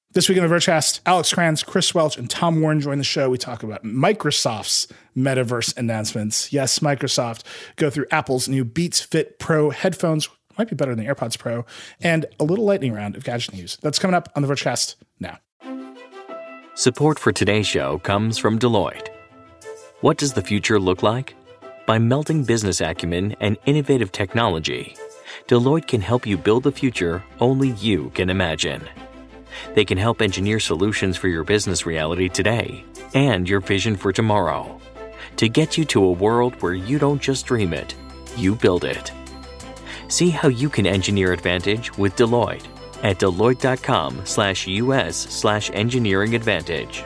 This week on the Vergecast, Alex Kranz, Chris Welch, and Tom Warren join the show. We talk about Microsoft's metaverse announcements. Yes, Microsoft. Go through Apple's new Beats Fit Pro headphones. Might be better than the AirPods Pro. And a little lightning round of gadget news. That's coming up on the Vergecast now. Support for today's show comes from Deloitte. What does the future look like? By melding business acumen and innovative technology, Deloitte can help you build the future only you can imagine. They can help engineer solutions for your business reality today and your vision for tomorrow to get you to a world where you don't just dream it, you build it. See how you can engineer advantage with Deloitte at Deloitte.com/US/engineering advantage.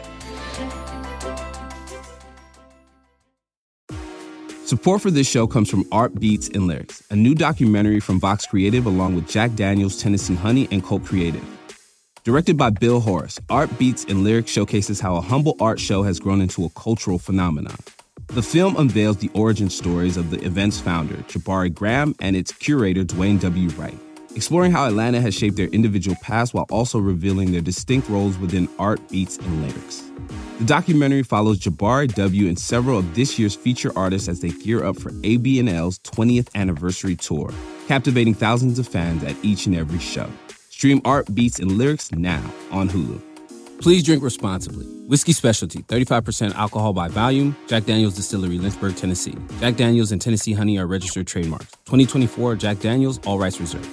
Support for this show comes from Art Beats and Lyrics, a new documentary from Vox Creative along with Jack Daniels, Tennessee Honey, and Cult Creative. Directed by Bill Horace, Art Beats and Lyrics showcases how a humble art show has grown into a cultural phenomenon. The film unveils the origin stories of the event's founder, Jabari Graham, and its curator, Dwayne W. Wright, exploring how Atlanta has shaped their individual paths while also revealing their distinct roles within Art Beats and Lyrics. The documentary follows Jabari W. and several of this year's feature artists as they gear up for AB&L's 20th anniversary tour, captivating thousands of fans at each and every show. Stream Art Beats and Lyrics now on Hulu. Please drink responsibly. Whiskey Specialty, 35% alcohol by volume. Jack Daniel's Distillery, Lynchburg, Tennessee. Jack Daniel's and Tennessee Honey are registered trademarks. 2024 Jack Daniel's, all rights reserved.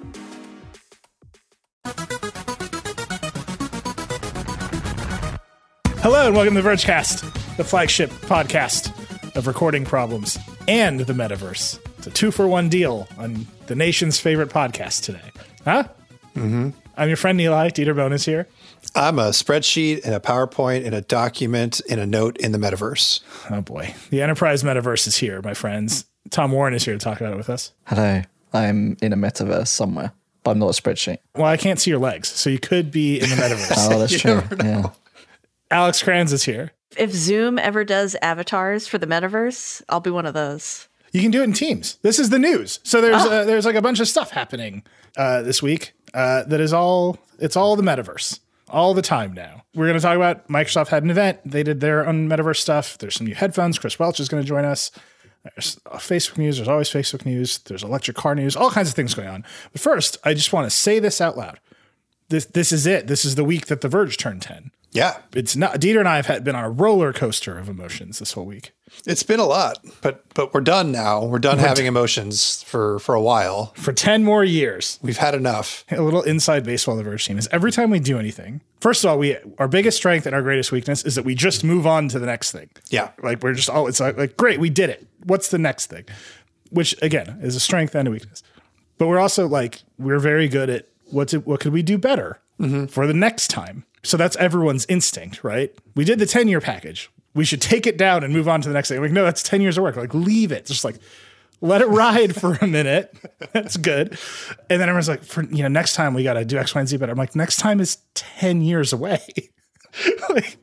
Hello and welcome to the Vergecast, the flagship podcast of recording problems and the metaverse. It's a 2-for-1 deal on the nation's favorite podcast today. Huh? Mm-hmm. I'm your friend Eli. Dieter Bohn is here. I'm a spreadsheet and a PowerPoint and a document and a note in the metaverse. Oh boy. The enterprise metaverse is here, my friends. Tom Warren is here to talk about it with us. Hello. I'm in a metaverse somewhere, but I'm not a spreadsheet. Well, I can't see your legs, so you could be in the metaverse. Oh, that's true. Yeah. Alex Kranz is here. If Zoom ever does avatars for the metaverse, I'll be one of those. You can do it in Teams. This is the news. So there's like a bunch of stuff happening this week that is all the metaverse all the time now. We're going to talk about Microsoft had an event. They did their own metaverse stuff. There's some new headphones. Chris Welch is going to join us. There's Facebook news. There's always Facebook news. There's electric car news. All kinds of things going on. But first, I just want to say this out loud. This is it. This is the week that The Verge turned 10. Yeah. It's not. Dieter and I have been on a roller coaster of emotions this whole week. It's been a lot, but we're done now. We're done having emotions for a while. For 10 more years. We've had enough. A little inside baseball of the Verge team is every time we do anything, first of all, our biggest strength and our greatest weakness is that we just move on to the next thing. Yeah. Like we're just all, it's like, great, we did it. What's the next thing? Which again is a strength and a weakness. But we're also like, we're very good at what could we do better for the next time? So that's everyone's instinct, right? We did the 10-year package. We should take it down and move on to the next thing. Like, no, that's 10 years of work. Like, leave it. Just like, let it ride for a minute. That's good. And then everyone's like, next time we got to do X, Y, and Z better. I'm like, next time is 10 years away. Like,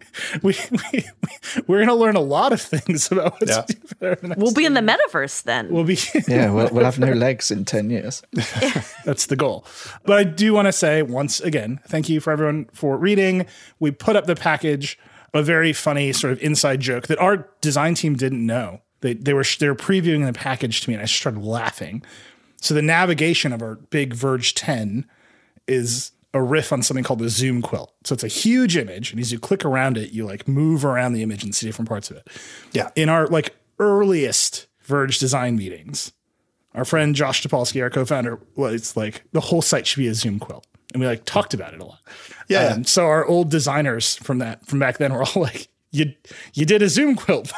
we're going to learn a lot of things about what to do better. We'll be in the metaverse then. We'll have no legs in 10 years. That's the goal. But I do want to say once again, thank you for everyone for reading. We put up the package, a very funny sort of inside joke that our design team didn't know. They were previewing the package to me and I started laughing. So the navigation of our big Verge 10 is a riff on something called the Zoom quilt. So it's a huge image, and as you click around it, you like move around the image and see different parts of it. Yeah. In our like earliest Verge design meetings, our friend Josh Topolsky, our co-founder, was like, the whole site should be a Zoom quilt. And we like talked about it a lot. Yeah. So our old designers from back then were all like, you did a Zoom quilt.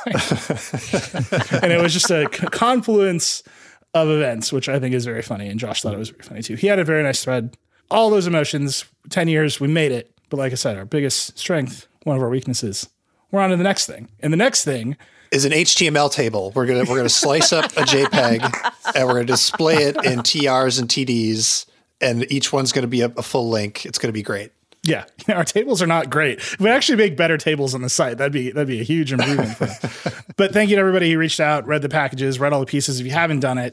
And it was just a confluence of events, which I think is very funny. And Josh thought it was very funny too. He had a very nice thread. All those emotions, 10 years, we made it. But like I said, our biggest strength, one of our weaknesses, we're on to the next thing. And the next thing is an HTML table. We're gonna slice up a JPEG and we're gonna display it in TRs and TDs, and each one's gonna be a full link. It's gonna be great. Yeah, our tables are not great. We actually make better tables on the site. That'd be a huge improvement for us. But thank you to everybody who reached out, read the packages, read all the pieces. If you haven't done it,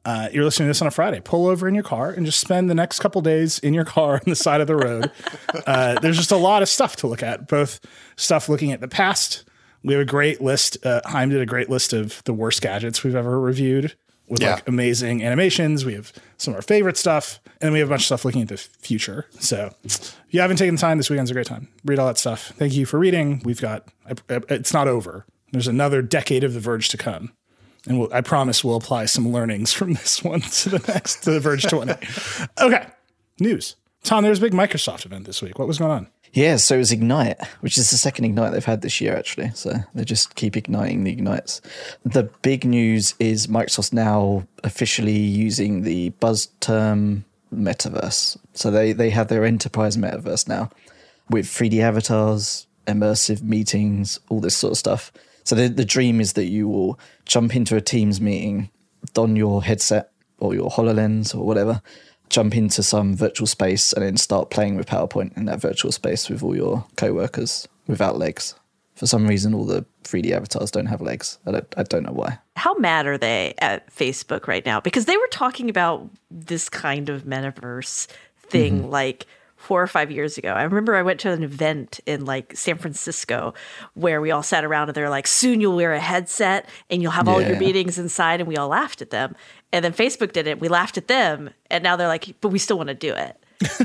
you're listening to this on a Friday, pull over in your car and just spend the next couple days in your car on the side of the road. There's just a lot of stuff to look at, both stuff looking at the past. We have a great list. Haim did a great list of the worst gadgets we've ever reviewed with like amazing animations. We have some of our favorite stuff, and we have a bunch of stuff looking at the future. So if you haven't taken the time, this weekend's a great time. Read all that stuff. Thank you for reading. We've got, it's not over. There's another decade of The Verge to come. And I promise we'll apply some learnings from this one to the Verge 20. Okay, news. Tom, there's a big Microsoft event this week. What was going on? Yeah, so it was Ignite, which is the second Ignite they've had this year, actually. So they just keep igniting the Ignites. The big news is Microsoft's now officially using the buzz term metaverse. So they have their enterprise metaverse now with 3D avatars, immersive meetings, all this sort of stuff. So the dream is that you will jump into a Teams meeting, don your headset or your HoloLens or whatever, jump into some virtual space and then start playing with PowerPoint in that virtual space with all your co-workers without legs. For some reason, all the 3D avatars don't have legs. I don't know why. How mad are they at Facebook right now? Because they were talking about this kind of metaverse thing like 4 or 5 years ago. I remember I went to an event in like San Francisco where we all sat around and they're like, soon you'll wear a headset and you'll have all your meetings inside, and we all laughed at them. And then Facebook did it. We laughed at them. And now they're like, but we still want to do it.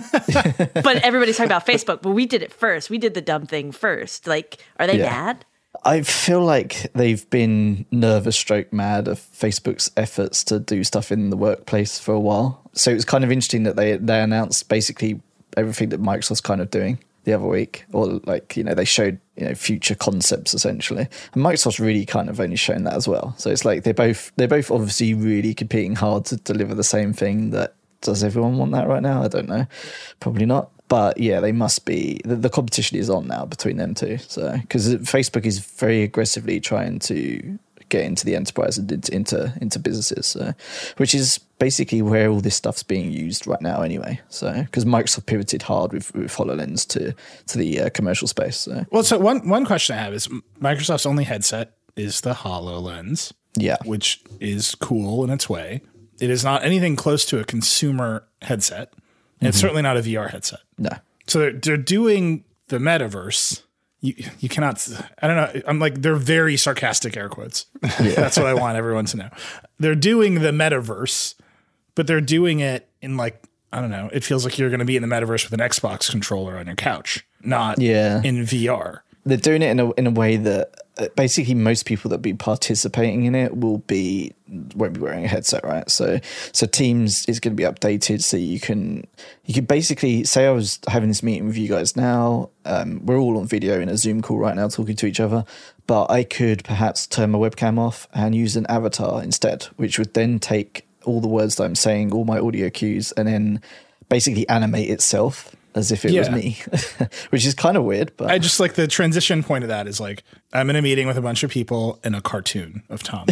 But everybody's talking about Facebook, but we did it first. We did the dumb thing first. Like, are they mad? I feel like they've been nervous stroke mad of Facebook's efforts to do stuff in the workplace for a while. So it was kind of interesting that they announced basically everything that Microsoft's kind of doing the other week, or like, they showed, future concepts essentially. And Microsoft's really kind of only shown that as well. So it's like they're both obviously really competing hard to deliver the same thing. That does everyone want that right now? I don't know. Probably not. But yeah, they must be. The competition is on now between them two. So because Facebook is very aggressively trying to get into the enterprise and into businesses, so, which is basically where all this stuff's being used right now anyway. So because Microsoft pivoted hard with HoloLens to the commercial space. So. Well, so one question I have is Microsoft's only headset is the HoloLens, which is cool in its way. It is not anything close to a consumer headset. And it's certainly not a VR headset. No. So they're doing the metaverse. You cannot, I don't know. I'm like, they're very sarcastic air quotes. That's what I want everyone to know. They're doing the metaverse, but they're doing it in like, I don't know. It feels like you're going to be in the metaverse with an Xbox controller on your couch, not in VR. They're doing it in a way that basically most people that be participating in it won't be wearing a headset, right? So Teams is going to be updated so you can basically say I was having this meeting with you guys now. We're all on video in a Zoom call right now talking to each other, but I could perhaps turn my webcam off and use an avatar instead, which would then take all the words that I'm saying, all my audio cues, and then basically animate itself as if it was me, which is kind of weird. But I just like the transition point of that is like, I'm in a meeting with a bunch of people in a cartoon of Tom.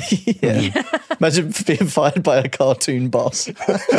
Imagine being fired by a cartoon boss.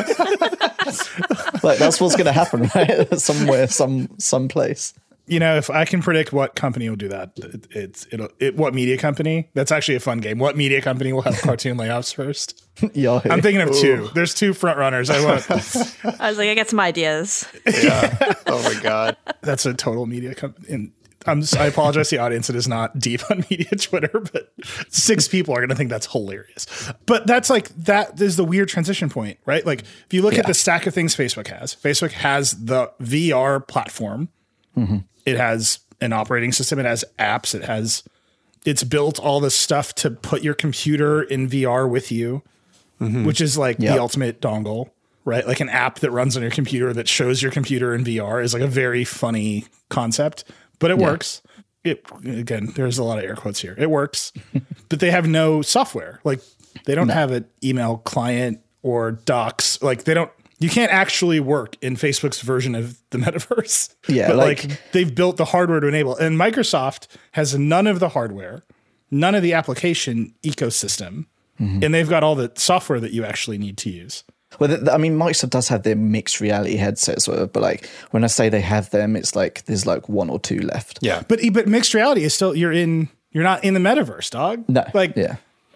Like that's what's going to happen, right? Somewhere, someplace. If I can predict what company will do that, what media company? That's actually a fun game. What media company will have cartoon layoffs first? Yahoo. I'm thinking of two. There's two front runners. I was like, I got some ideas. Yeah. Oh my God. That's a total media company. And I apologize to the audience. It is not deep on media Twitter, but 6 people are going to think that's hilarious. But that is the weird transition point, right? Like if you look at the stack of things Facebook has the VR platform. Mm-hmm. It has an operating system. It has apps. It's built all this stuff to put your computer in VR with you, which is like the ultimate dongle, right? Like an app that runs on your computer that shows your computer in VR is like a very funny concept, but it works. Again, there's a lot of air quotes here. It works, but they have no software. Like they don't have an email client or docs. Like you can't actually work in Facebook's version of the metaverse. Yeah. But like they've built the hardware to enable. And Microsoft has none of the hardware, none of the application ecosystem, and they've got all the software that you actually need to use. Well, Microsoft does have their mixed reality headsets, but like when I say they have them, it's like there's like 1 or 2 left. Yeah. But mixed reality is still, you're not in the metaverse, dog. No. Like,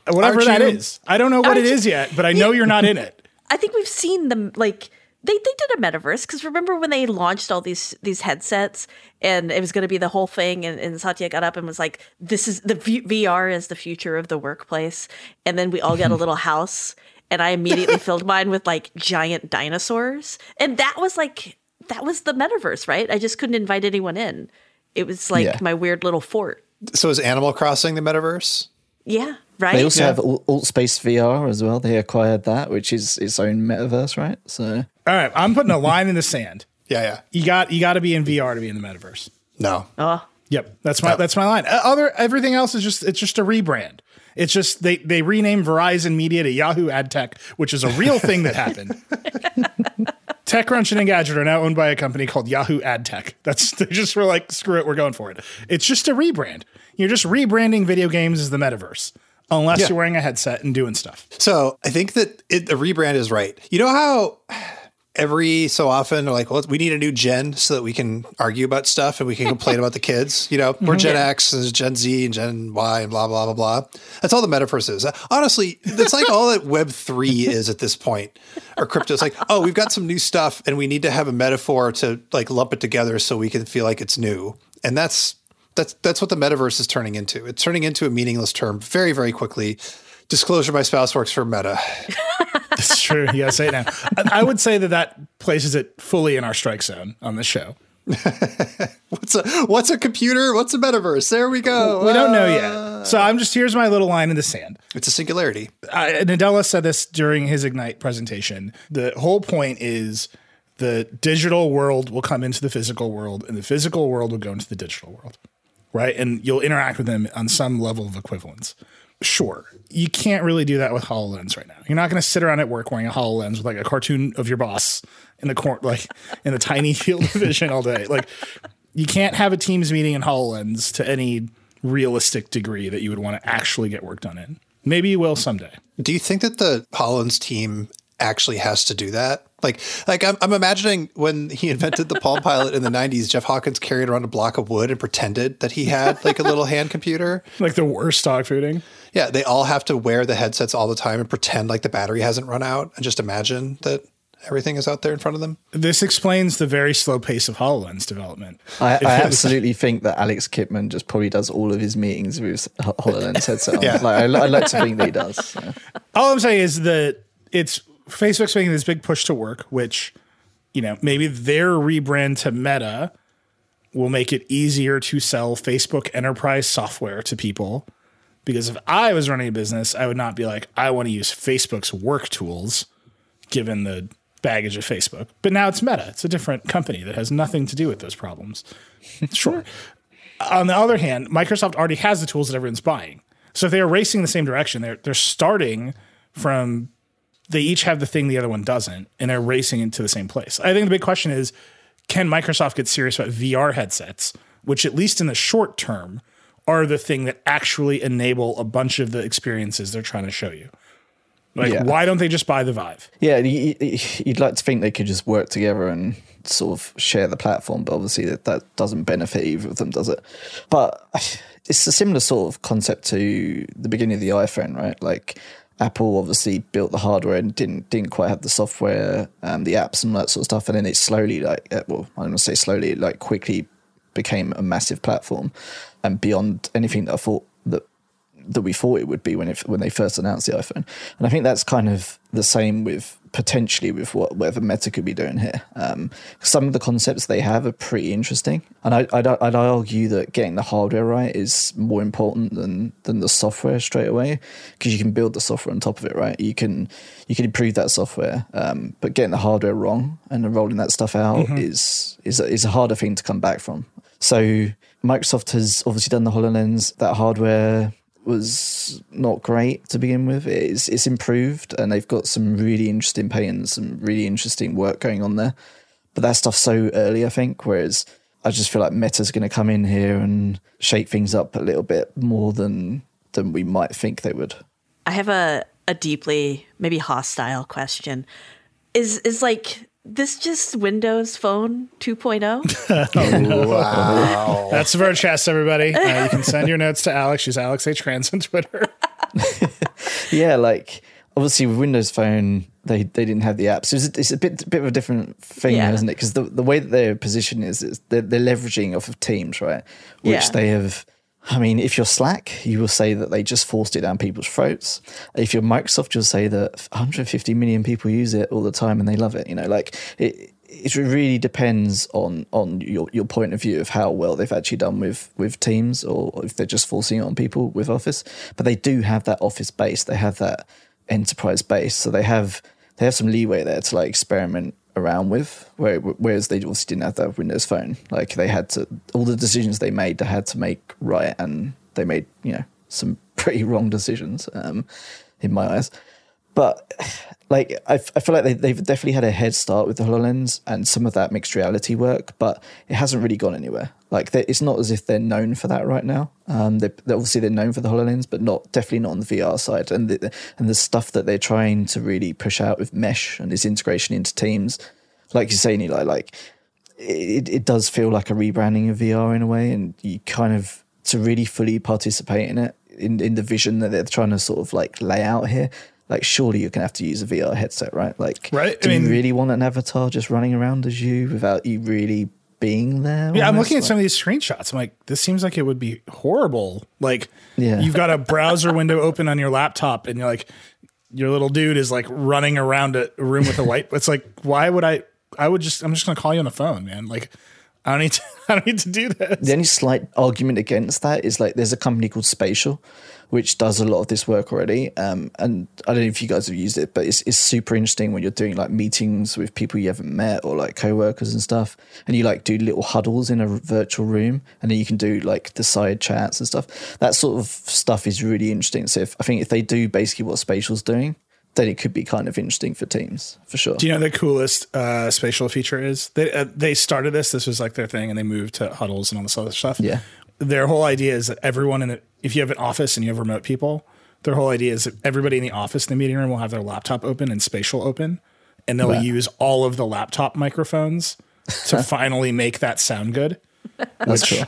Whatever Aren't that you? is. I don't know what it is yet, but I know you're not in it. I think we've seen them like they did a metaverse because remember when they launched all these headsets and it was going to be the whole thing and Satya got up and was like, this is the VR is the future of the workplace. And then we all got a little house and I immediately filled mine with like giant dinosaurs. And that was the metaverse, right? I just couldn't invite anyone in. It was like my weird little fort. So is Animal Crossing the metaverse? Yeah, right. They also have Alt Space VR as well. They acquired that, which is its own metaverse, right? So All right, I'm putting a line in the sand. Yeah. You got to be in VR to be in the metaverse. No. Oh, Yep, that's my line. Everything else is just a rebrand. It's just they renamed Verizon Media to Yahoo AdTech, which is a real thing that happened. TechCrunch and Engadget are now owned by a company called Yahoo AdTech. They just were like, screw it, we're going for it. It's just a rebrand. You're just rebranding video games as the metaverse, unless you're wearing a headset and doing stuff. So I think that the rebrand is right. You know how every so often they're like, well, we need a new gen so that we can argue about stuff and we can complain about the kids. You know, we're Gen X and Gen Z and Gen Y and blah, blah, blah, blah. That's all the metaverse is. Honestly, that's like all that Web3 is at this point. Or crypto. It's like, oh, we've got some new stuff and we need to have a metaphor to like lump it together so we can feel like it's new. And that's what the metaverse is turning into. It's turning into a meaningless term very, very quickly. Disclosure, my spouse works for Meta. That's true. You gotta say it now. I would say that places it fully in our strike zone on this show. What's a computer? What's a metaverse? There we go. We don't know yet. So here's my little line in the sand. It's a singularity. Nadella said this during his Ignite presentation. The whole point is the digital world will come into the physical world and the physical world will go into the digital world, right? And you'll interact with them on some level of equivalence. Sure. You can't really do that with HoloLens right now. You're not going to sit around at work wearing a HoloLens with like a cartoon of your boss in the corner, like in the tiny field of vision all day. Like you can't have a Teams meeting in HoloLens to any realistic degree that you would want to actually get work done in. Maybe you will someday. Do you think that the HoloLens team actually has to do that? Like I'm imagining when he invented the Palm Pilot in the 90s, Jeff Hawkins carried around a block of wood and pretended that he had like a little hand computer. Like the worst dog fooding. Yeah, they all have to wear the headsets all the time and pretend like the battery hasn't run out and just imagine that everything is out there in front of them. This explains the very slow pace of HoloLens development. I absolutely think that Alex Kipman just probably does all of his meetings with his HoloLens headset on. Yeah. Like, I like to think that he does. So. All I'm saying is that it's Facebook's making this big push to work, which, you know, maybe their rebrand to Meta will make it easier to sell Facebook enterprise software to people. Because if I was running a business, I would not be like, I want to use Facebook's work tools, given the baggage of Facebook. But now it's Meta. It's a different company that has nothing to do with those problems. Sure. On the other hand, Microsoft already has the tools that everyone's buying. So if they're racing the same direction, they're starting from, they each have the thing the other one doesn't, and they're racing into the same place. I think the big question is, can Microsoft get serious about VR headsets, which at least in the short term are the thing that actually enable a bunch of the experiences they're trying to show you? Like, why don't they just buy the Vive? Yeah, you'd like to think they could just work together and sort of share the platform, but obviously that doesn't benefit either of them, does it? But it's a similar sort of concept to the beginning of the iPhone, right? Like Apple obviously built the hardware and didn't quite have the software, the apps and all that sort of stuff, and then it slowly, like, well, I don't want to say slowly, like quickly became a massive platform, and beyond anything that I thought that we thought it would be when they first announced the iPhone. And I think that's kind of the same with potentially with whatever Meta could be doing here. Some of the concepts they have are pretty interesting, and I'd argue that getting the hardware right is more important than the software straight away, because you can build the software on top of it, right? You can improve that software, but getting the hardware wrong and then rolling that stuff out is a harder thing to come back from. So Microsoft has obviously done the HoloLens. That hardware was not great to begin with. It's improved, and they've got some really interesting patents, some really interesting work going on there. But that stuff's so early, I think, whereas I just feel like Meta's going to come in here and shake things up a little bit more than we might think they would. I have a deeply, maybe hostile question. Is like this just Windows Phone 2.0? Wow. That's the Vergecast, everybody. You can send your notes to Alex. She's Alex H. Kranz on Twitter. Yeah, like obviously with Windows Phone, they didn't have the apps. It's a bit of a different thing, isn't it? Because the way that they're positioned is they're leveraging off of Teams, right? Which they have. I mean, if you're Slack, you will say that they just forced it down people's throats. If you're Microsoft, you'll say that 150 million people use it all the time and they love it. You know, like it really depends on your point of view of how well they've actually done with Teams, or if they're just forcing it on people with Office. But they do have that Office base. They have that enterprise base. So they have some leeway there to like experiment around with, whereas they obviously didn't have that Windows Phone. Like they had to, all the decisions they made, they had to make right, and they made, you know, some pretty wrong decisions in my eyes. But like I feel like they've definitely had a head start with the HoloLens and some of that mixed reality work, but it hasn't really gone anywhere. Like it's not as if they're known for that right now. They're obviously known for the HoloLens, but definitely not on the VR side. And the stuff that they're trying to really push out with Mesh and this integration into Teams, like you say, Eli, like it does feel like a rebranding of VR in a way, and you kind of, to really fully participate in it, in the vision that they're trying to sort of like lay out here. Like, surely you're going to have to use a VR headset, right? Like, right? Do you really want an avatar just running around as you without you really being there? Yeah, I'm looking at some of these screenshots. I'm like, this seems like it would be horrible. Like, yeah. You've got a browser window open on your laptop, and you're like, your little dude is like running around a room with a light. It's like, why would I'm just going to call you on the phone, man. Like, I don't need to do this. The only slight argument against that is like, there's a company called Spatial, which does a lot of this work already. And I don't know if you guys have used it, but it's super interesting when you're doing like meetings with people you haven't met, or like coworkers and stuff. And you like do little huddles in a virtual room, and then you can do like the side chats and stuff. That sort of stuff is really interesting. So I think if they do basically what Spatial's doing, then it could be kind of interesting for Teams, for sure. Do you know the coolest Spatial feature is? They started this was like their thing, and they moved to huddles and all this other stuff. Yeah. Their whole idea is that everyone if you have an office and you have remote people, their whole idea is that everybody in the office in the meeting room will have their laptop open and Spatial open, and they'll use all of the laptop microphones to finally make that sound good. That's cool.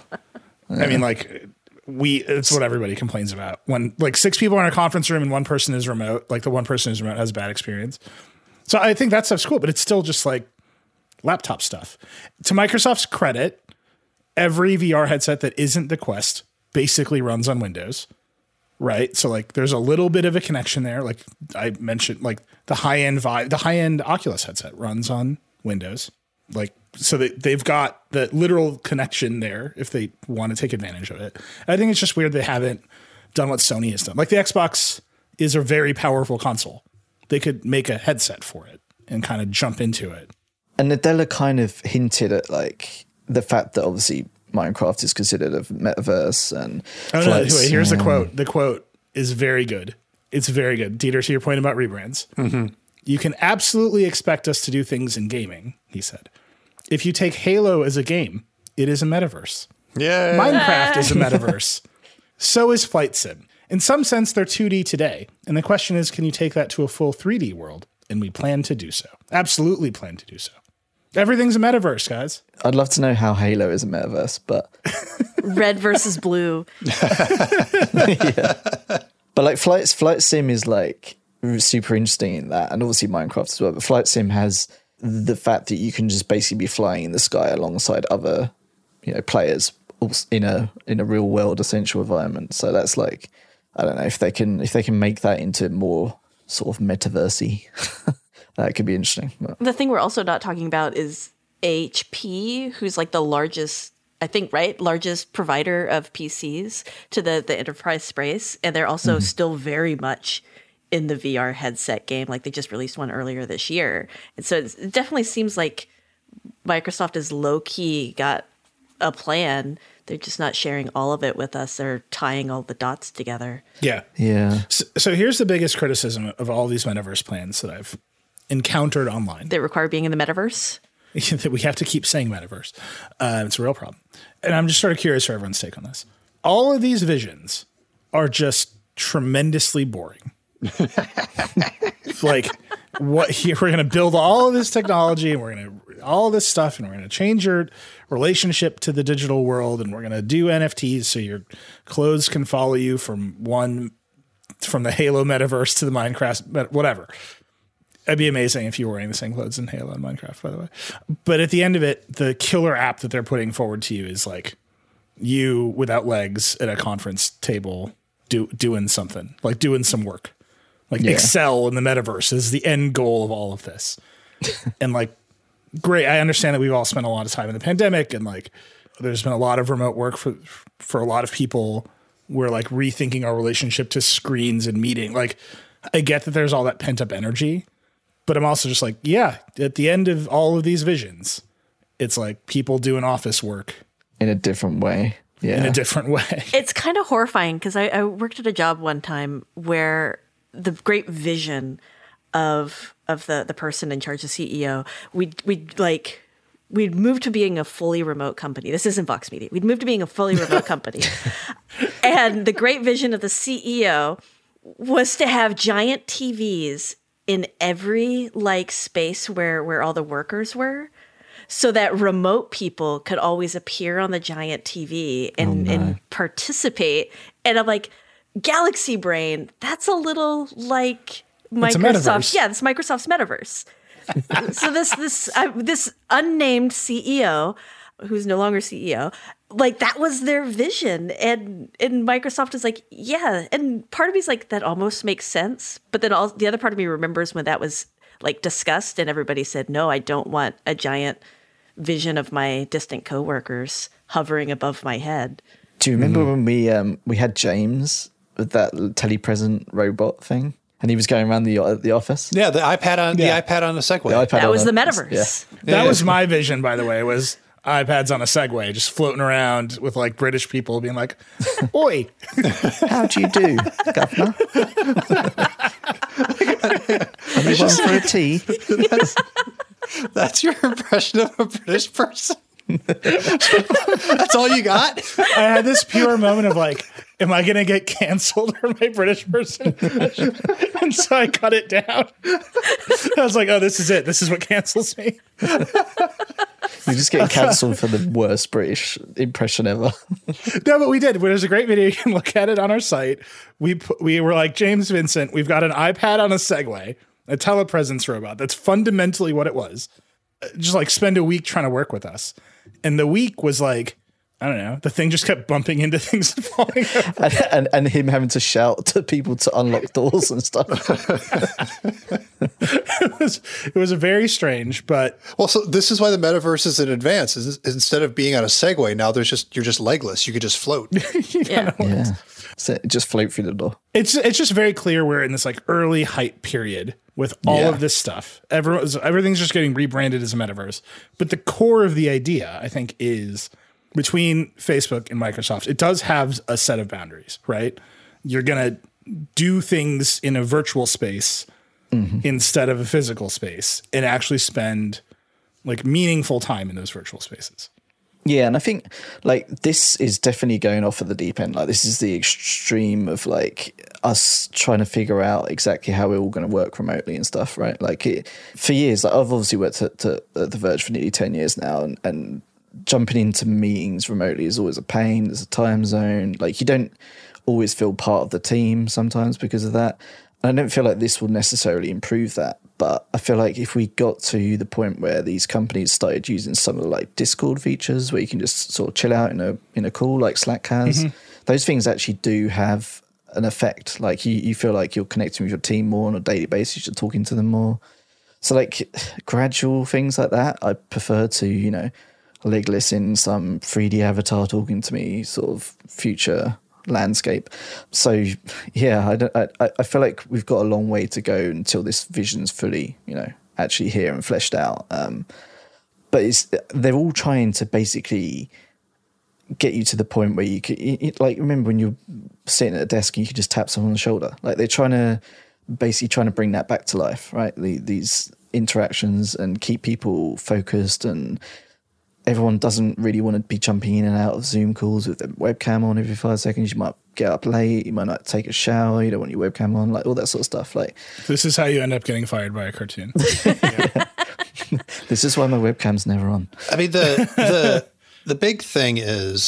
I mean, like, it's what everybody complains about. When like 6 people are in a conference room and one person is remote, like the one person who's remote has a bad experience. So I think that stuff's cool, but it's still just like laptop stuff. To Microsoft's credit, every VR headset that isn't the Quest basically runs on Windows, right? So like there's a little bit of a connection there. Like I mentioned, like the high-end Oculus headset runs on Windows. Like, so they've got the literal connection there if they want to take advantage of it. I think it's just weird they haven't done what Sony has done. Like the Xbox is a very powerful console. They could make a headset for it and kind of jump into it. And Nadella kind of hinted at like the fact that obviously Minecraft is considered a metaverse. And wait, here's the quote. The quote is very good. It's very good. Dieter, to your point about rebrands. Mm-hmm. You can absolutely expect us to do things in gaming, he said. If you take Halo as a game, it is a metaverse. Yeah. Minecraft is a metaverse. So is Flight Sim. In some sense, they're 2D today. And the question is, can you take that to a full 3D world? And we plan to do so. Absolutely plan to do so. Everything's a metaverse, guys. I'd love to know how Halo is a metaverse, but... Red versus blue. Yeah. But like Flight Sim is like super interesting in that. And obviously Minecraft as well. But Flight Sim has the fact that you can just basically be flying in the sky alongside other, players in a real world essential environment. So that's like, I don't know if they can make that into more sort of metaversey. That could be interesting. But. The thing we're also not talking about is HP, who's like the largest, I think, right? Largest provider of PCs to the enterprise space. And they're also still very much in the VR headset game. Like they just released one earlier this year. And so it definitely seems like Microsoft is low-key got a plan. They're just not sharing all of it with us. They're tying all the dots together. Yeah. Yeah. So here's the biggest criticism of all these metaverse plans that I've encountered online. They require being in the metaverse. That we have to keep saying metaverse. It's a real problem. And I'm just sort of curious for everyone's take on this. All of these visions are just tremendously boring. Like, we're going to build all of this technology, and we're going to all this stuff, and we're going to change your relationship to the digital world, and we're going to do NFTs so your clothes can follow you from one from the Halo metaverse to the Minecraft, whatever. It'd be amazing if you were wearing the same clothes in Halo and Minecraft, by the way. But at the end of it, the killer app that they're putting forward to you is like you without legs at a conference table doing something, like doing some work. Like Excel in the metaverse is the end goal of all of this. And like, great. I understand that we've all spent a lot of time in the pandemic and like there's been a lot of remote work for a lot of people. We're like rethinking our relationship to screens and meeting. Like I get that there's all that pent up energy, but I'm also just like, yeah, at the end of all of these visions, it's like people doing office work in a different way. Yeah. In a different way. It's kind of horrifying because I worked at a job one time where the great vision of the person in charge, the CEO, we'd moved to being a fully remote company. This isn't Vox Media. We'd moved to being a fully remote company. And the great vision of the CEO was to have giant TVs in every like space where all the workers were, so that remote people could always appear on the giant TV and participate. And I'm like, Galaxy Brain, that's a little like Microsoft. Yeah, it's Microsoft's metaverse. So this unnamed CEO, who's no longer CEO, like that was their vision, and Microsoft is like, yeah. And part of me is like, that almost makes sense, but then the other part of me remembers when that was like discussed, and everybody said, no, I don't want a giant vision of my distant coworkers hovering above my head. Do you remember when we had James with that telepresent robot thing? And he was going around the office. Yeah, the iPad on the Segway. That was the metaverse. Yeah. That was my vision, by the way, was iPads on a Segway, just floating around with like British people being like, "Oi, how do you do, Governor? Anyone for a tea?" That's your impression of a British person? That's all you got? I had this pure moment of like, am I going to get canceled for my British person impression? And so I cut it down. I was like, oh, this is it. This is what cancels me. You're just getting cancelled for the worst British impression ever. No, but we did. There's a great video. You can look at it on our site. We were like, James Vincent, we've got an iPad on a Segway, a telepresence robot. That's fundamentally what it was. Just like spend a week trying to work with us. And the week was like, I don't know, the thing just kept bumping into things and falling over. And him having to shout to people to unlock doors and stuff. It was a very strange, but well, so this is why the metaverse is in advance. Instead of being on a Segway, now you're just legless. You could just float. Yeah. So just float through the door. It's just very clear we're in this like early hype period with all of this stuff. Everything's just getting rebranded as a metaverse. But the core of the idea, I think, is between Facebook and Microsoft, it does have a set of boundaries, right? You're going to do things in a virtual space instead of a physical space and actually spend like meaningful time in those virtual spaces. Yeah, and I think like this is definitely going off at the deep end. Like this is the extreme of like us trying to figure out exactly how we're all going to work remotely and stuff, right? Like for years, like I've obviously worked at The Verge for nearly 10 years now, and jumping into meetings remotely is always a pain. There's a time zone. Like you don't always feel part of the team sometimes because of that. And I don't feel like this will necessarily improve that. But I feel like if we got to the point where these companies started using some of the like Discord features where you can just sort of chill out in a call like Slack has, those things actually do have an effect. Like you feel like you're connecting with your team more on a daily basis. You're talking to them more. So like gradual things like that, I prefer to, legless in some 3D avatar talking to me sort of future landscape. So yeah, I feel like we've got a long way to go until this vision's fully, actually here and fleshed out. But they're all trying to basically get you to the point where you could, like, remember when you're sitting at a desk and you could just tap someone on the shoulder? Like they're trying to bring that back to life, right? These interactions and keep people focused, and everyone doesn't really want to be jumping in and out of Zoom calls with the webcam on every 5 seconds. You might get up late. You might not take a shower. You don't want your webcam on, like all that sort of stuff. Like this is how you end up getting fired by a cartoon. This is why my webcam's never on. I mean, the big thing is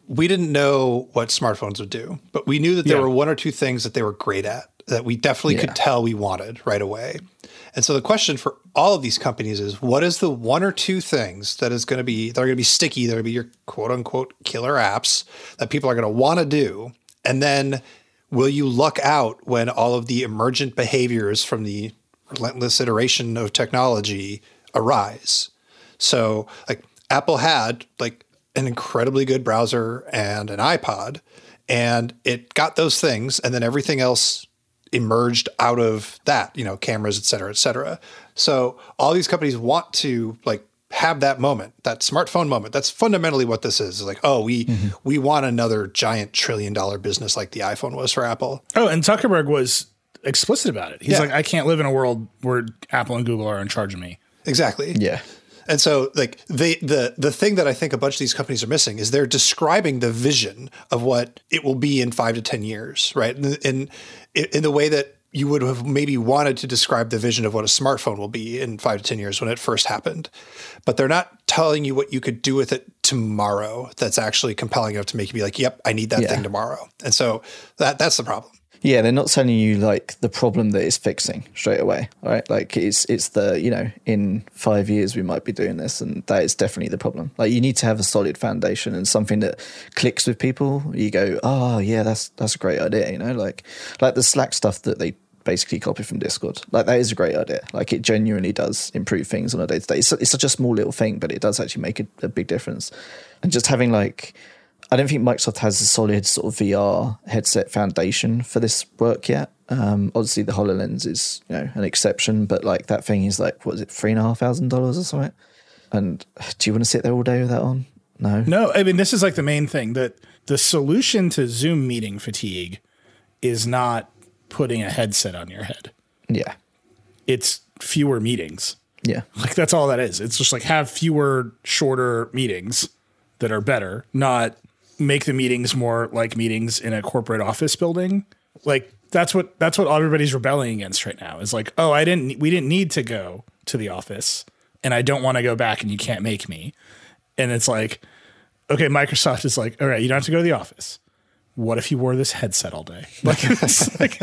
we didn't know what smartphones would do, but we knew that there Yeah. were one or two things that they were great at that we definitely could tell we wanted right away. And so the question for all of these companies is, what is the one or two things that are going to be sticky, that are going to be your quote unquote killer apps that people are going to want to do? And then will you luck out when all of the emergent behaviors from the relentless iteration of technology arise? So like Apple had like an incredibly good browser and an iPod, and it got those things, and then everything else emerged out of that, cameras, et cetera, et cetera. So all these companies want to like have that moment, that smartphone moment. That's fundamentally what this is. It's like, oh, we want another giant $1 trillion business like the iPhone was for Apple. Oh, and Zuckerberg was explicit about it. He's like, I can't live in a world where Apple and Google are in charge of me. Exactly. Yeah. And so like the thing that I think a bunch of these companies are missing is they're describing the vision of what it will be in 5 to 10 years, right? In the way that you would have maybe wanted to describe the vision of what a smartphone will be in 5 to 10 years when it first happened. But they're not telling you what you could do with it tomorrow that's actually compelling enough to make you be like, yep, I need that thing tomorrow. And so that's the problem. Yeah, they're not telling you like the problem that it's fixing straight away, right? Like it's the, in 5 years we might be doing this, and that is definitely the problem. Like you need to have a solid foundation and something that clicks with people. You go, oh yeah, that's a great idea, like the Slack stuff that they basically copy from Discord. Like that is a great idea. Like it genuinely does improve things on a day to day. It's such a small little thing, but it does actually make a big difference. And just having like, I don't think Microsoft has a solid sort of VR headset foundation for this work yet. Obviously, the HoloLens is an exception, but like that thing is like, what is it, $3,500 or something? And do you want to sit there all day with that on? No. I mean, this is like the main thing, that the solution to Zoom meeting fatigue is not putting a headset on your head. Yeah. It's fewer meetings. Yeah. Like that's all that is. It's just like have fewer, shorter meetings that are better, not make the meetings more like meetings in a corporate office building. Like that's what everybody's rebelling against right now, is like, oh, we didn't need to go to the office, and I don't want to go back, and you can't make me. And it's like, okay, Microsoft is like, all right, you don't have to go to the office. What if you wore this headset all day? Like, it's like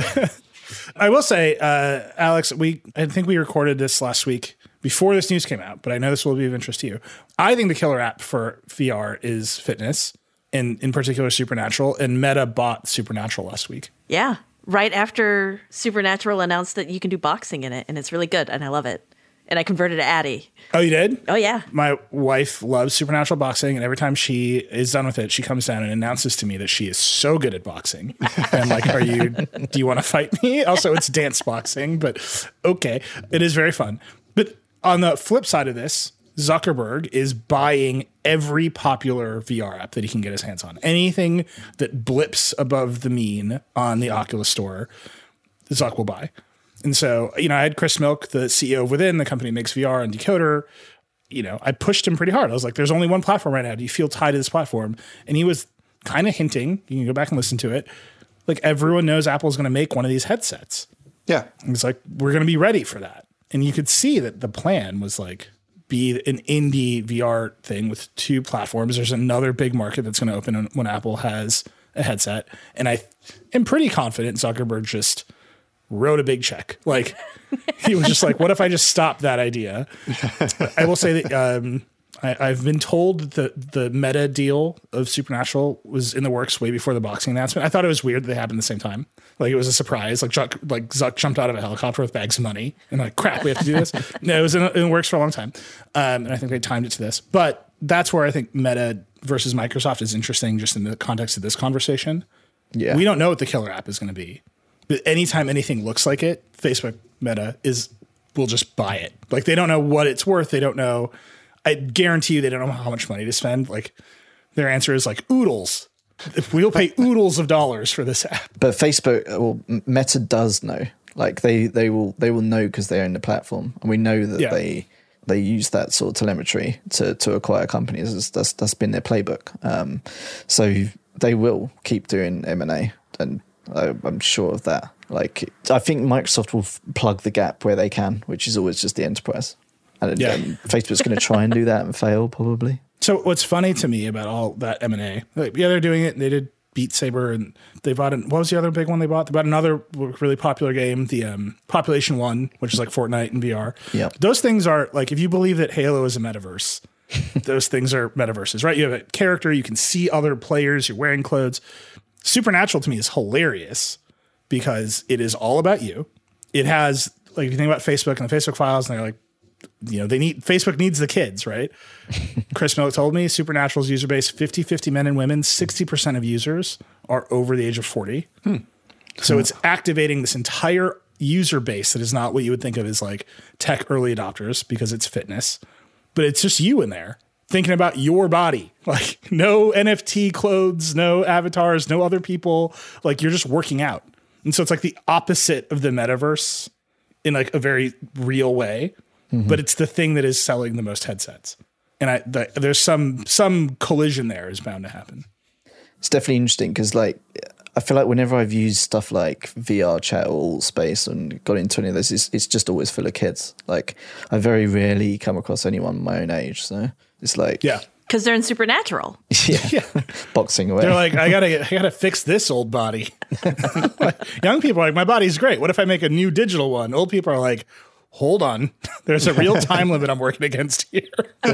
I will say, Alex, I think we recorded this last week before this news came out, but I know this will be of interest to you. I think the killer app for VR is fitness, and in particular Supernatural, and Meta bought Supernatural last week. Yeah, right after Supernatural announced that you can do boxing in it, and it's really good, and I love it. And I converted to Addy. Oh, you did? Oh, yeah. My wife loves Supernatural boxing, and every time she is done with it, she comes down and announces to me that she is so good at boxing. And I'm like, do you want to fight me? Also, it's dance boxing, but okay. It is very fun. But on the flip side of this, Zuckerberg is buying every popular VR app that he can get his hands on. Anything that blips above the mean on the Oculus Store, Zuck will buy. And so, I had Chris Milk, the CEO of Within, the company makes VR and Decoder. I pushed him pretty hard. I was like, there's only one platform right now. Do you feel tied to this platform? And he was kind of hinting, you can go back and listen to it, like everyone knows Apple's going to make one of these headsets. Yeah. And it's like, we're going to be ready for that. And you could see that the plan was like, be an indie VR thing with two platforms. There's another big market that's going to open when Apple has a headset. And I am pretty confident Zuckerberg just wrote a big check. Like he was just like, what if I just stop that idea? I will say that I've been told that the Meta deal of Supernatural was in the works way before the boxing announcement. I thought it was weird that they happened at the same time. Like it was a surprise. Like Zuck jumped out of a helicopter with bags of money and like, crap, we have to do this. No, it was in the works for a long time. And I think they timed it to this. But that's where I think Meta versus Microsoft is interesting just in the context of this conversation. Yeah. We don't know what the killer app is going to be. But anytime anything looks like it, Facebook, Meta will just buy it. Like they don't know what it's worth. They don't know. I guarantee you they don't know how much money to spend. Like their answer is like oodles. We'll pay oodles of dollars for this app. But Facebook, well, Meta does know. Like they will know because they own the platform, and we know that they use that sort of telemetry to acquire companies. That's been their playbook. So they will keep doing M&A, and I'm sure of that. Like I think Microsoft will plug the gap where they can, which is always just the enterprise. And Facebook's going to try and do that and fail probably. So what's funny to me about all that M&A, like, yeah, they're doing it. They did Beat Saber, and they bought what was the other big one they bought? They bought another really popular game, the Population 1, which is like Fortnite in VR. Yeah. Those things are like, if you believe that Halo is a metaverse, those things are metaverses, right? You have a character, you can see other players, you're wearing clothes. Supernatural to me is hilarious because it is all about you. It has, like, if you think about Facebook and the Facebook files, and they're like, Facebook needs the kids, right? Chris Millet told me Supernatural's user base, 50-50 men and women, 60% of users are over the age of 40. So it's activating this entire user base that is not what you would think of as like tech early adopters, because it's fitness, but it's just you in there thinking about your body, like no NFT clothes, no avatars, no other people, like you're just working out. And so it's like the opposite of the metaverse in like a very real way. But it's the thing that is selling the most headsets. And there's some collision there is bound to happen. It's definitely interesting because, like, I feel like whenever I've used stuff like VR chat or Space and got into any of this, it's just always full of kids. Like, I very rarely come across anyone my own age. So it's like... Yeah. Because they're in Supernatural. Yeah. Boxing away. They're like, I gotta fix this old body. Young people are like, my body's great. What if I make a new digital one? Old people are like... Hold on. There's a real time limit I'm working against here.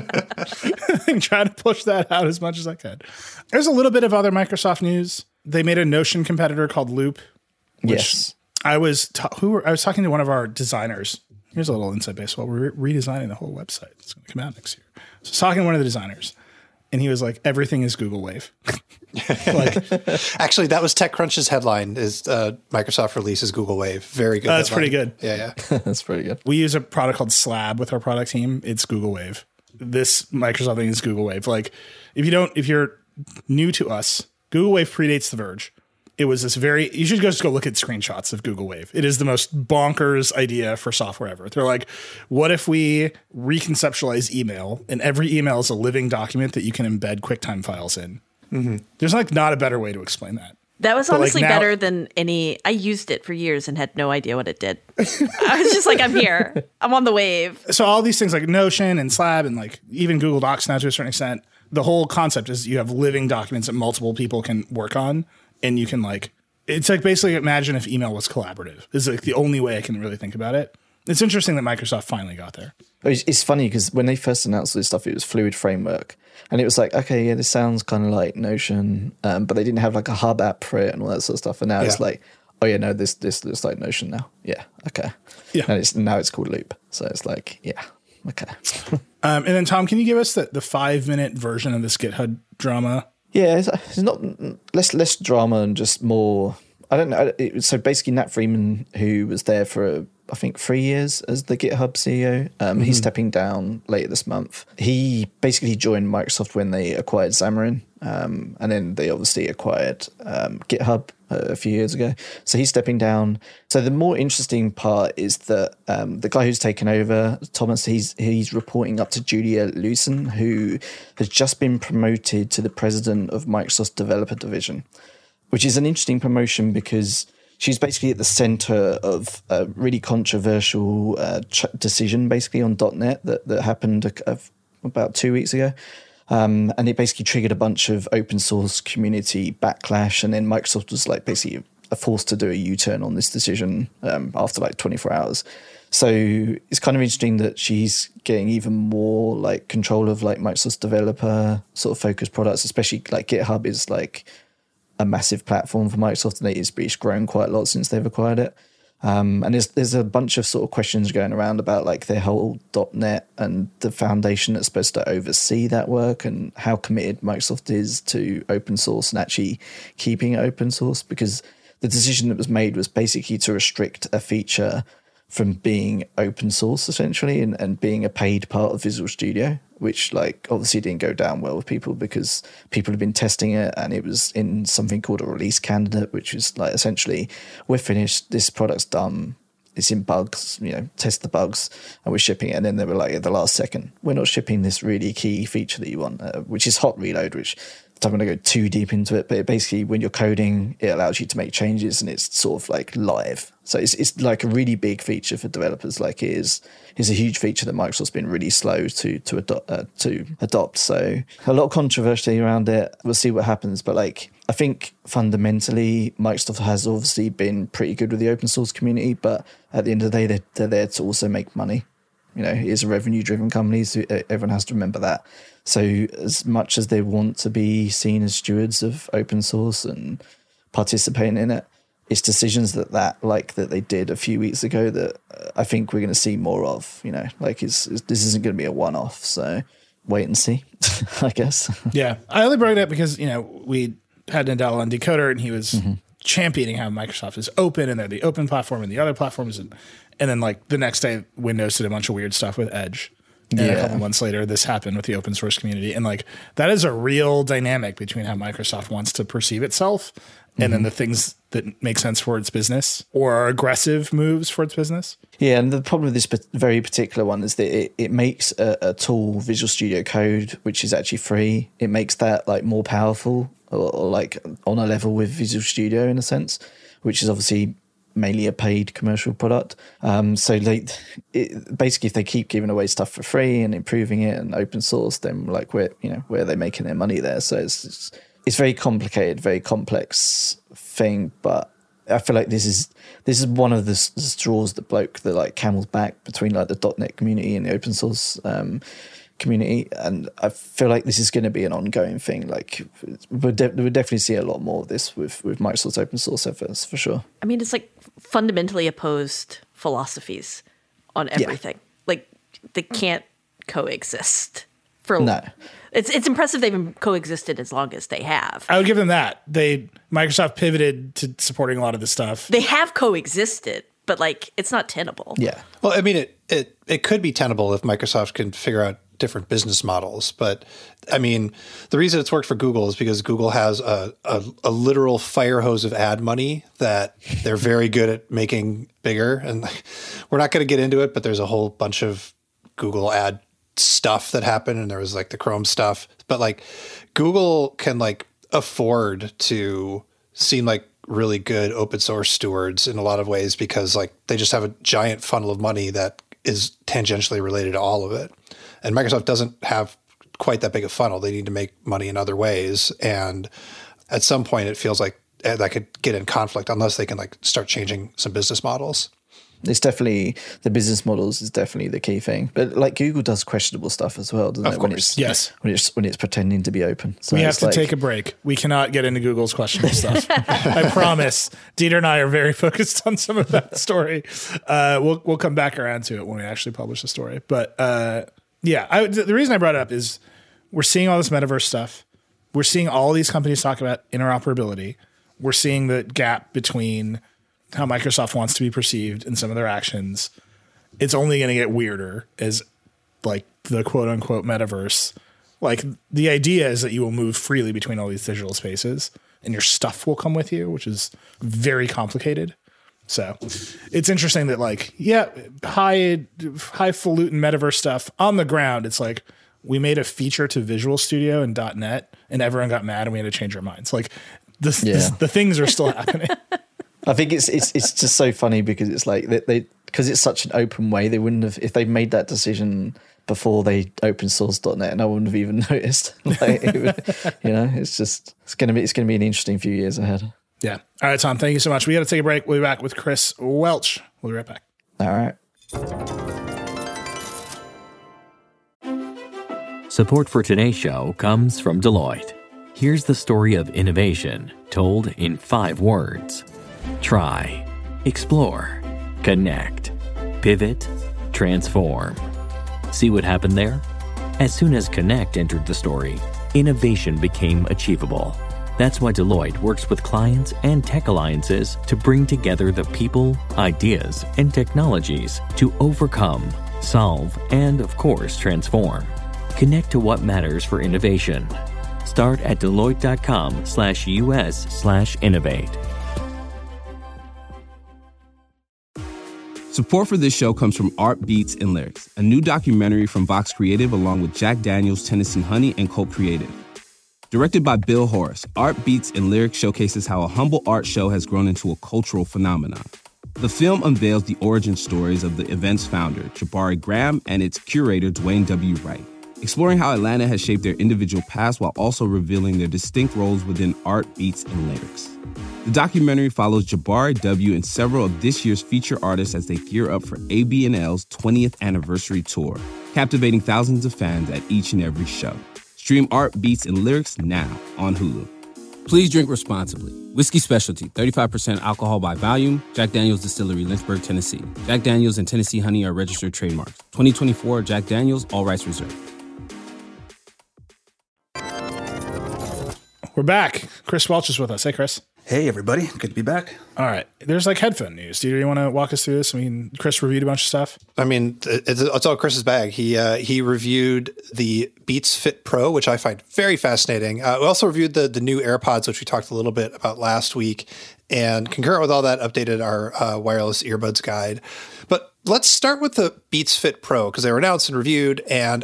I'm trying to push that out as much as I could. There's a little bit of other Microsoft news. They made a Notion competitor called Loop. Yes. I was talking to one of our designers. Here's a little inside baseball. We're redesigning the whole website. It's going to come out next year. So I was talking to one of the designers, and he was like, everything is Google Wave. Actually, that was TechCrunch's headline: is Microsoft releases Google Wave. Very good. That's headline. pretty good. Yeah. That's pretty good. We use a product called Slab with our product team. It's Google Wave. This Microsoft thing is Google Wave. Like, if you're new to us, Google Wave predates The Verge. It was this you should just go look at screenshots of Google Wave. It is the most bonkers idea for software ever. They're like, what if we reconceptualize email, and every email is a living document that you can embed QuickTime files in? There's like not a better way to explain that. That was But, honestly like, now- better than any. I used it for years and had no idea what it did. I was just like, I'm here. I'm on the wave. So all these things like Notion and Slab and like even Google Docs now to a certain extent, the whole concept is you have living documents that multiple people can work on, and you can like, it's like basically imagine if email was collaborative. Is like the only way I can really think about it. It's interesting that Microsoft finally got there. It's funny because when they first announced this stuff, it was Fluid Framework. And it was like, okay, yeah, this sounds kind of like Notion, but they didn't have like a hub app for it and all that sort of stuff. And now it's like, oh yeah, no, this looks like Notion now. Yeah, okay. Yeah. And now it's called Loop. So it's like, yeah, okay. And then Tom, can you give us the 5-minute version of this GitHub drama? Yeah, it's not less drama and just more. I don't know. So basically, Nat Freeman, who was there for I think 3 years as the GitHub CEO, he's stepping down later this month. He basically joined Microsoft when they acquired Xamarin, and then they obviously acquired GitHub a few years ago. So he's stepping down. So the more interesting part is that the guy who's taken over, Thomas, he's reporting up to Julia Lewson, who has just been promoted to the president of Microsoft's developer division, which is an interesting promotion because she's basically at the center of a really controversial decision basically on .NET that happened about 2 weeks ago. And it basically triggered a bunch of open source community backlash. And then Microsoft was like basically forced to do a U-turn on this decision after like 24 hours. So it's kind of interesting that she's getting even more like control of like Microsoft's developer sort of focused products, especially like GitHub is like a massive platform for Microsoft, and it's grown quite a lot since they've acquired it. And there's a bunch of sort of questions going around about like their whole .NET and the foundation that's supposed to oversee that work and how committed Microsoft is to open source and actually keeping it open source, because the decision that was made was basically to restrict a feature from being open source essentially and being a paid part of Visual Studio, which like obviously didn't go down well with people because people have been testing it and it was in something called a release candidate, which is like essentially we're finished, this product's done, it's in bugs, test the bugs and we're shipping it. And then they were like at the last second, we're not shipping this really key feature that you want, which is Hot Reload, which don't want to go too deep into it, but basically when you're coding, it allows you to make changes and it's sort of like live. So it's like a really big feature for developers. Like it's a huge feature that Microsoft's been really slow to adopt. So a lot of controversy around it. We'll see what happens. But like, I think fundamentally Microsoft has obviously been pretty good with the open source community, but at the end of the day, they're there to also make money. You know, it's a revenue-driven company, so everyone has to remember that. So as much as they want to be seen as stewards of open source and participating in it, it's decisions that they did a few weeks ago that I think we're going to see more of. You know, like this isn't going to be a one-off. So wait and see, I guess. Yeah, I only brought it up because we had Nadal on Decoder, and he was championing how Microsoft is open, and they're the open platform, and the other platforms, and then like the next day, Windows did a bunch of weird stuff with Edge. And a couple months later, this happened with the open source community. And like that is a real dynamic between how Microsoft wants to perceive itself and then the things that make sense for its business or are aggressive moves for its business. Yeah, and the problem with this very particular one is that it makes a tool, Visual Studio Code, which is actually free. It makes that like more powerful or like on a level with Visual Studio in a sense, which is obviously mainly a paid commercial product. So basically if they keep giving away stuff for free and improving it and open source, then like where are they making their money there? So it's very complicated, very complex thing, but I feel like this is one of the straws that broke the like camel's back between like the .NET community and the open source community, and I feel like this is going to be an ongoing thing. Like we'll definitely see a lot more of this with Microsoft's open source efforts for sure. I mean, it's like fundamentally opposed philosophies on everything. Yeah. Like they can't coexist. No. It's impressive they've been coexisted as long as they have. I would give them that. Microsoft pivoted to supporting a lot of this stuff. They have coexisted, but like it's not tenable. Yeah. Well, I mean, it could be tenable if Microsoft can figure out different business models. But I mean, the reason it's worked for Google is because Google has a literal fire hose of ad money that they're very good at making bigger. And we're not going to get into it, but there's a whole bunch of Google ad stuff that happened, and there was like the Chrome stuff. But like Google can like afford to seem like really good open source stewards in a lot of ways because like they just have a giant funnel of money that is tangentially related to all of it. And Microsoft doesn't have quite that big a funnel. They need to make money in other ways. And at some point it feels like that could get in conflict unless they can like start changing some business models. It's definitely, the business models is definitely the key thing. But like Google does questionable stuff as well, doesn't it? Of course, yes. When it's pretending to be open. So we have to take a break. We cannot get into Google's questionable stuff. I promise. Dieter and I are very focused on some of that story. We'll come back around to it when we actually publish the story. But the reason I brought it up is we're seeing all this metaverse stuff. We're seeing all these companies talk about interoperability. We're seeing the gap between how Microsoft wants to be perceived in some of their actions. It's only going to get weirder as like the quote unquote metaverse. Like the idea is that you will move freely between all these digital spaces and your stuff will come with you, which is very complicated. So it's interesting that like, highfalutin metaverse stuff on the ground. It's like we made a feature to Visual Studio and .NET and everyone got mad and we had to change our minds. Like the things are still happening. I think it's just so funny because it's like because it's such an open way. They wouldn't have, if they made that decision before they open sourced .NET, and I wouldn't have even noticed. Like, it's going to be an interesting few years ahead. Yeah. All right, Tom. Thank you so much. We got to take a break. We'll be back with Chris Welch. We'll be right back. All right. Support for today's show comes from Deloitte. Here's the story of innovation told in 5 words. Try, explore, connect, pivot, transform. See what happened there? As soon as Connect entered the story, innovation became achievable. That's why Deloitte works with clients and tech alliances to bring together the people, ideas, and technologies to overcome, solve, and of course, transform. Connect to what matters for innovation. Start at Deloitte.com/US/innovate. Support for this show comes from Art Beats and Lyrics, a new documentary from Vox Creative along with Jack Daniels, Tennessee Honey, and Colt Creative. Directed by Bill Horace, Art Beats and Lyrics showcases how a humble art show has grown into a cultural phenomenon. The film unveils the origin stories of the event's founder, Jabari Graham, and its curator, Dwayne W. Wright, exploring how Atlanta has shaped their individual past while also revealing their distinct roles within art, beats, and lyrics. The documentary follows Jabari W. and several of this year's feature artists as they gear up for ABNL's 20th anniversary tour, captivating thousands of fans at each and every show. Stream Art, Beats, and Lyrics now on Hulu. Please drink responsibly. Whiskey Specialty, 35% alcohol by volume. Jack Daniel's Distillery, Lynchburg, Tennessee. Jack Daniel's and Tennessee Honey are registered trademarks. 2024 Jack Daniel's, all rights reserved. We're back. Chris Welch is with us. Hey, Chris. Hey, everybody. Good to be back. All right. There's like headphone news. Do you want to walk us through this? I mean, Chris reviewed a bunch of stuff. I mean, it's all Chris's bag. He reviewed the Beats Fit Pro, which I find very fascinating. We also reviewed the new AirPods, which we talked a little bit about last week. And concurrent with all that, updated our wireless earbuds guide. But let's start with the Beats Fit Pro, because they were announced and reviewed. And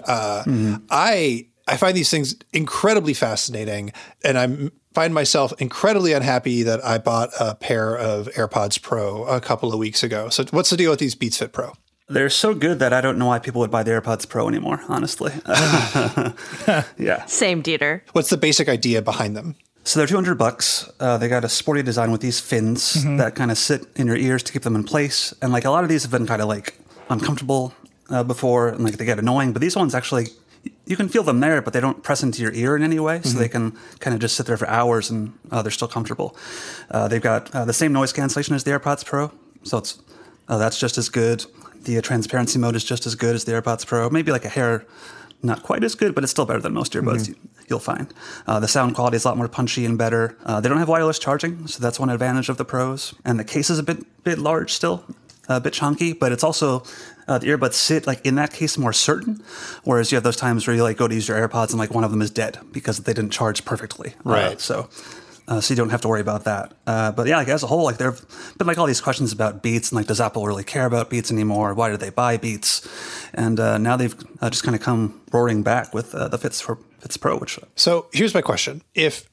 I find these things incredibly fascinating. And I find myself incredibly unhappy that I bought a pair of AirPods Pro a couple of weeks ago. So what's the deal with these Beats Fit Pro? They're so good that I don't know why people would buy the AirPods Pro anymore, honestly. Yeah. Same, Dieter. What's the basic idea behind them? So they're $200. They got a sporty design with these fins that kind of sit in your ears to keep them in place. And like a lot of these have been kind of like uncomfortable before, and like they get annoying. But these ones actually, you can feel them there, but they don't press into your ear in any way. So they can kind of just sit there for hours and they're still comfortable. They've got the same noise cancellation as the AirPods Pro. So it's that's just as good. The transparency mode is just as good as the AirPods Pro. Maybe like a hair, not quite as good, but it's still better than most earbuds you'll find. The sound quality is a lot more punchy and better. They don't have wireless charging, so that's one advantage of the Pros. And the case is a bit large still, a bit chunky, but it's also the earbuds sit like in that case more certain. Whereas you have those times where you like go to use your AirPods and like one of them is dead because they didn't charge perfectly. Right. So you don't have to worry about that. But yeah, like as a whole, like there have been like all these questions about Beats and like, does Apple really care about Beats anymore? Why did they buy Beats? And now they've just kind of come roaring back with the Fits Pro. So here's my question: if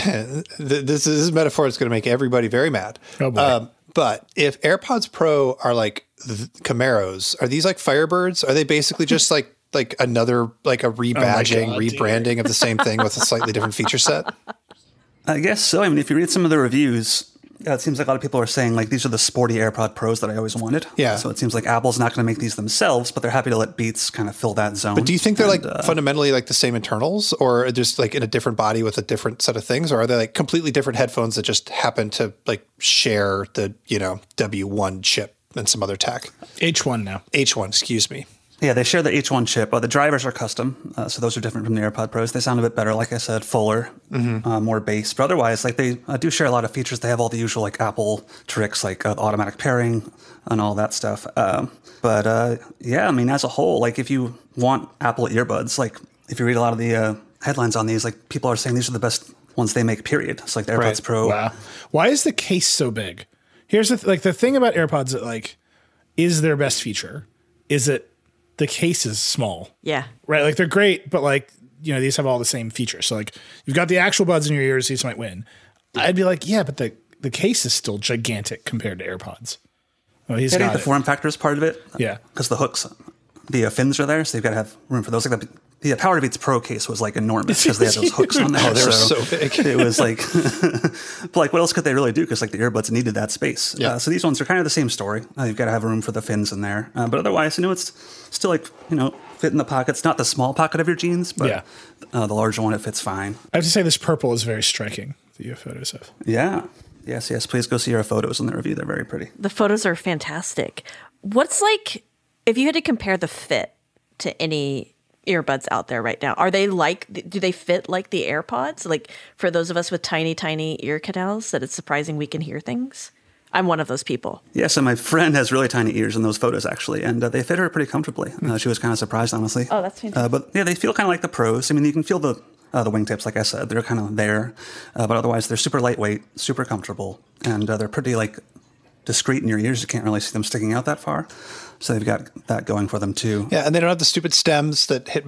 this is a metaphor that's going to make everybody very mad. Oh boy. But if AirPods Pro are like Camaros, are these like Firebirds? Are they basically just like another like a rebadging, rebranding of the same thing with a slightly different feature set? I guess so. I mean, if you read some of the reviews, it seems like a lot of people are saying like these are the sporty AirPod Pros that I always wanted. Yeah. So it seems like Apple's not going to make these themselves, but they're happy to let Beats kind of fill that zone. But do you think they're like fundamentally like the same internals, or just like in a different body with a different set of things, or are they like completely different headphones that just happen to like share the W1 chip and some other tech? H1 now. H1, excuse me. Yeah, they share the H1 chip. The drivers are custom, so those are different from the AirPod Pros. They sound a bit better, like I said, fuller, more bass. But otherwise, like they do share a lot of features. They have all the usual like Apple tricks, like automatic pairing and all that stuff. Yeah, I mean, as a whole, like if you want Apple earbuds, like if you read a lot of the headlines on these, like people are saying these are the best ones they make. Period. It's like the AirPods Pro. Wow. Why is the case so big? Here's the the thing about AirPods that like is their best feature is that the case is small. Yeah. Right. Like they're great, but like, these have all the same features. So like you've got the actual buds in your ears, these might win. I'd be like, yeah, but the case is still gigantic compared to AirPods. Oh, he's got the form factor is part of it. Yeah. Because the hooks, the fins are there, so you've got to have room for those. Like the Power Beats Pro case was like enormous because they had those hooks on there. Oh, they were so big. It was like, but like what else could they really do? Because like the earbuds needed that space. Yeah. So these ones are kind of the same story. You've got to have room for the fins in there. But otherwise, it's still like, fit in the pockets. Not the small pocket of your jeans, but the larger one, it fits fine. I have to say this purple is very striking that you have photos of. Yeah. Yes. Please go see our photos in the review. They're very pretty. The photos are fantastic. What's like, if you had to compare the fit to any earbuds out there right now, are they do they fit like the AirPods? Like for those of us with tiny ear canals that it's surprising we can hear things? I'm one of those people. Yeah, so my friend has really tiny ears in those photos, actually, and they fit her pretty comfortably. She was kind of surprised, honestly. Oh, that's fantastic. But yeah, they feel kind of like the Pros. I mean, you can feel the wingtips, like I said. They're kind of there. But otherwise, they're super lightweight, super comfortable, and they're pretty like discreet in your ears. You can't really see them sticking out that far. So they've got that going for them, too. Yeah, and they don't have the stupid stems that hit my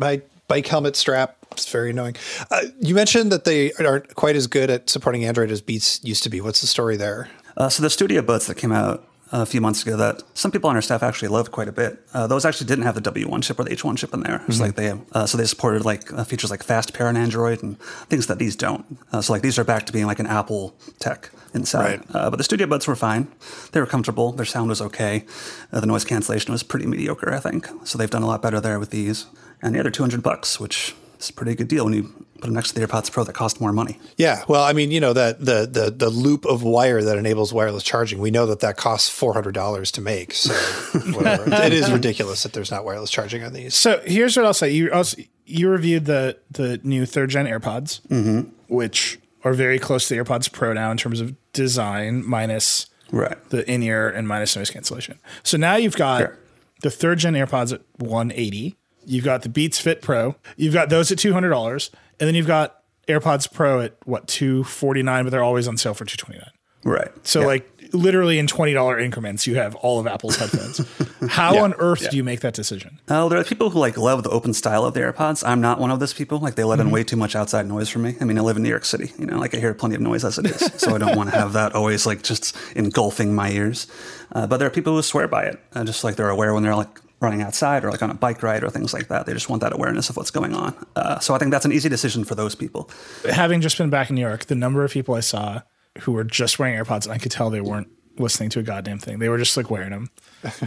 bike helmet strap. It's very annoying. You mentioned that they aren't quite as good at supporting Android as Beats used to be. What's the story there? So the Studio Buds that came out a few months ago that some people on our staff actually loved quite a bit. Those actually didn't have the W1 chip or the H1 chip in there. It's like so they supported like features like fast pair on Android and things that these don't. So like these are back to being like an Apple tech inside. Right. But the Studio Buds were fine. They were comfortable. Their sound was okay. The noise cancellation was pretty mediocre, I think. So they've done a lot better there with these. And the other $200, which is a pretty good deal when you put them next to the AirPods Pro that cost more money. Yeah, well, I mean, that the loop of wire that enables wireless charging, we know that costs $400 to make. So whatever. It is ridiculous that there's not wireless charging on these. So here's what I'll say: you reviewed the new 3rd gen AirPods, which are very close to the AirPods Pro now in terms of design, minus the in-ear and minus noise cancellation. So now you've got the 3rd gen AirPods at $180. You've got the Beats Fit Pro. You've got those at $200, and then you've got AirPods Pro at $249, but they're always on sale for $229. Right. So like literally in $20 increments, you have all of Apple's headphones. How on earth do you make that decision? There are people who like love the open style of the AirPods. I'm not one of those people. Like they let in way too much outside noise for me. I mean, I live in New York City. Like I hear plenty of noise as it is, so I don't want to have that always like just engulfing my ears. But there are people who swear by it, just like they're aware when they're like running outside or like on a bike ride or things like that. They just want that awareness of what's going on. So I think that's an easy decision for those people. Having just been back in New York, the number of people I saw who were just wearing AirPods, and I could tell they weren't listening to a goddamn thing. They were just like wearing them.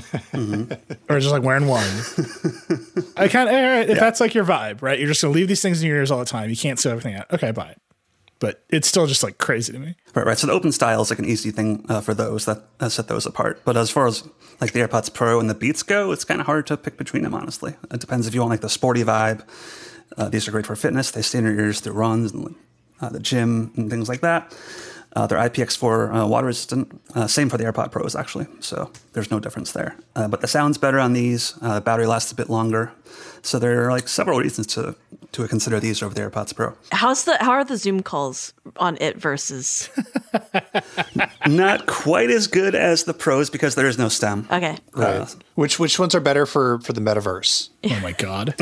Or just like wearing one. I kind of, all right, if that's like your vibe, right? You're just going to leave these things in your ears all the time. You can't sew everything out. Okay, buy it. But it's still just like crazy to me. Right. So the open style is like an easy thing for those that set those apart. But as far as like the AirPods Pro and the Beats go, it's kind of hard to pick between them, honestly. It depends if you want like the sporty vibe. These are great for fitness. They stay in your ears through runs and the gym and things like that. They're IPX4 water resistant. Same for the AirPod Pros, actually. So there's no difference there. But the sound's better on these. The battery lasts a bit longer. So there are like several reasons to consider these over the AirPods Pro. How are the Zoom calls on it versus? Not quite as good as the Pros because there is no stem. Okay. Right. Which ones are better for the metaverse? Oh my God.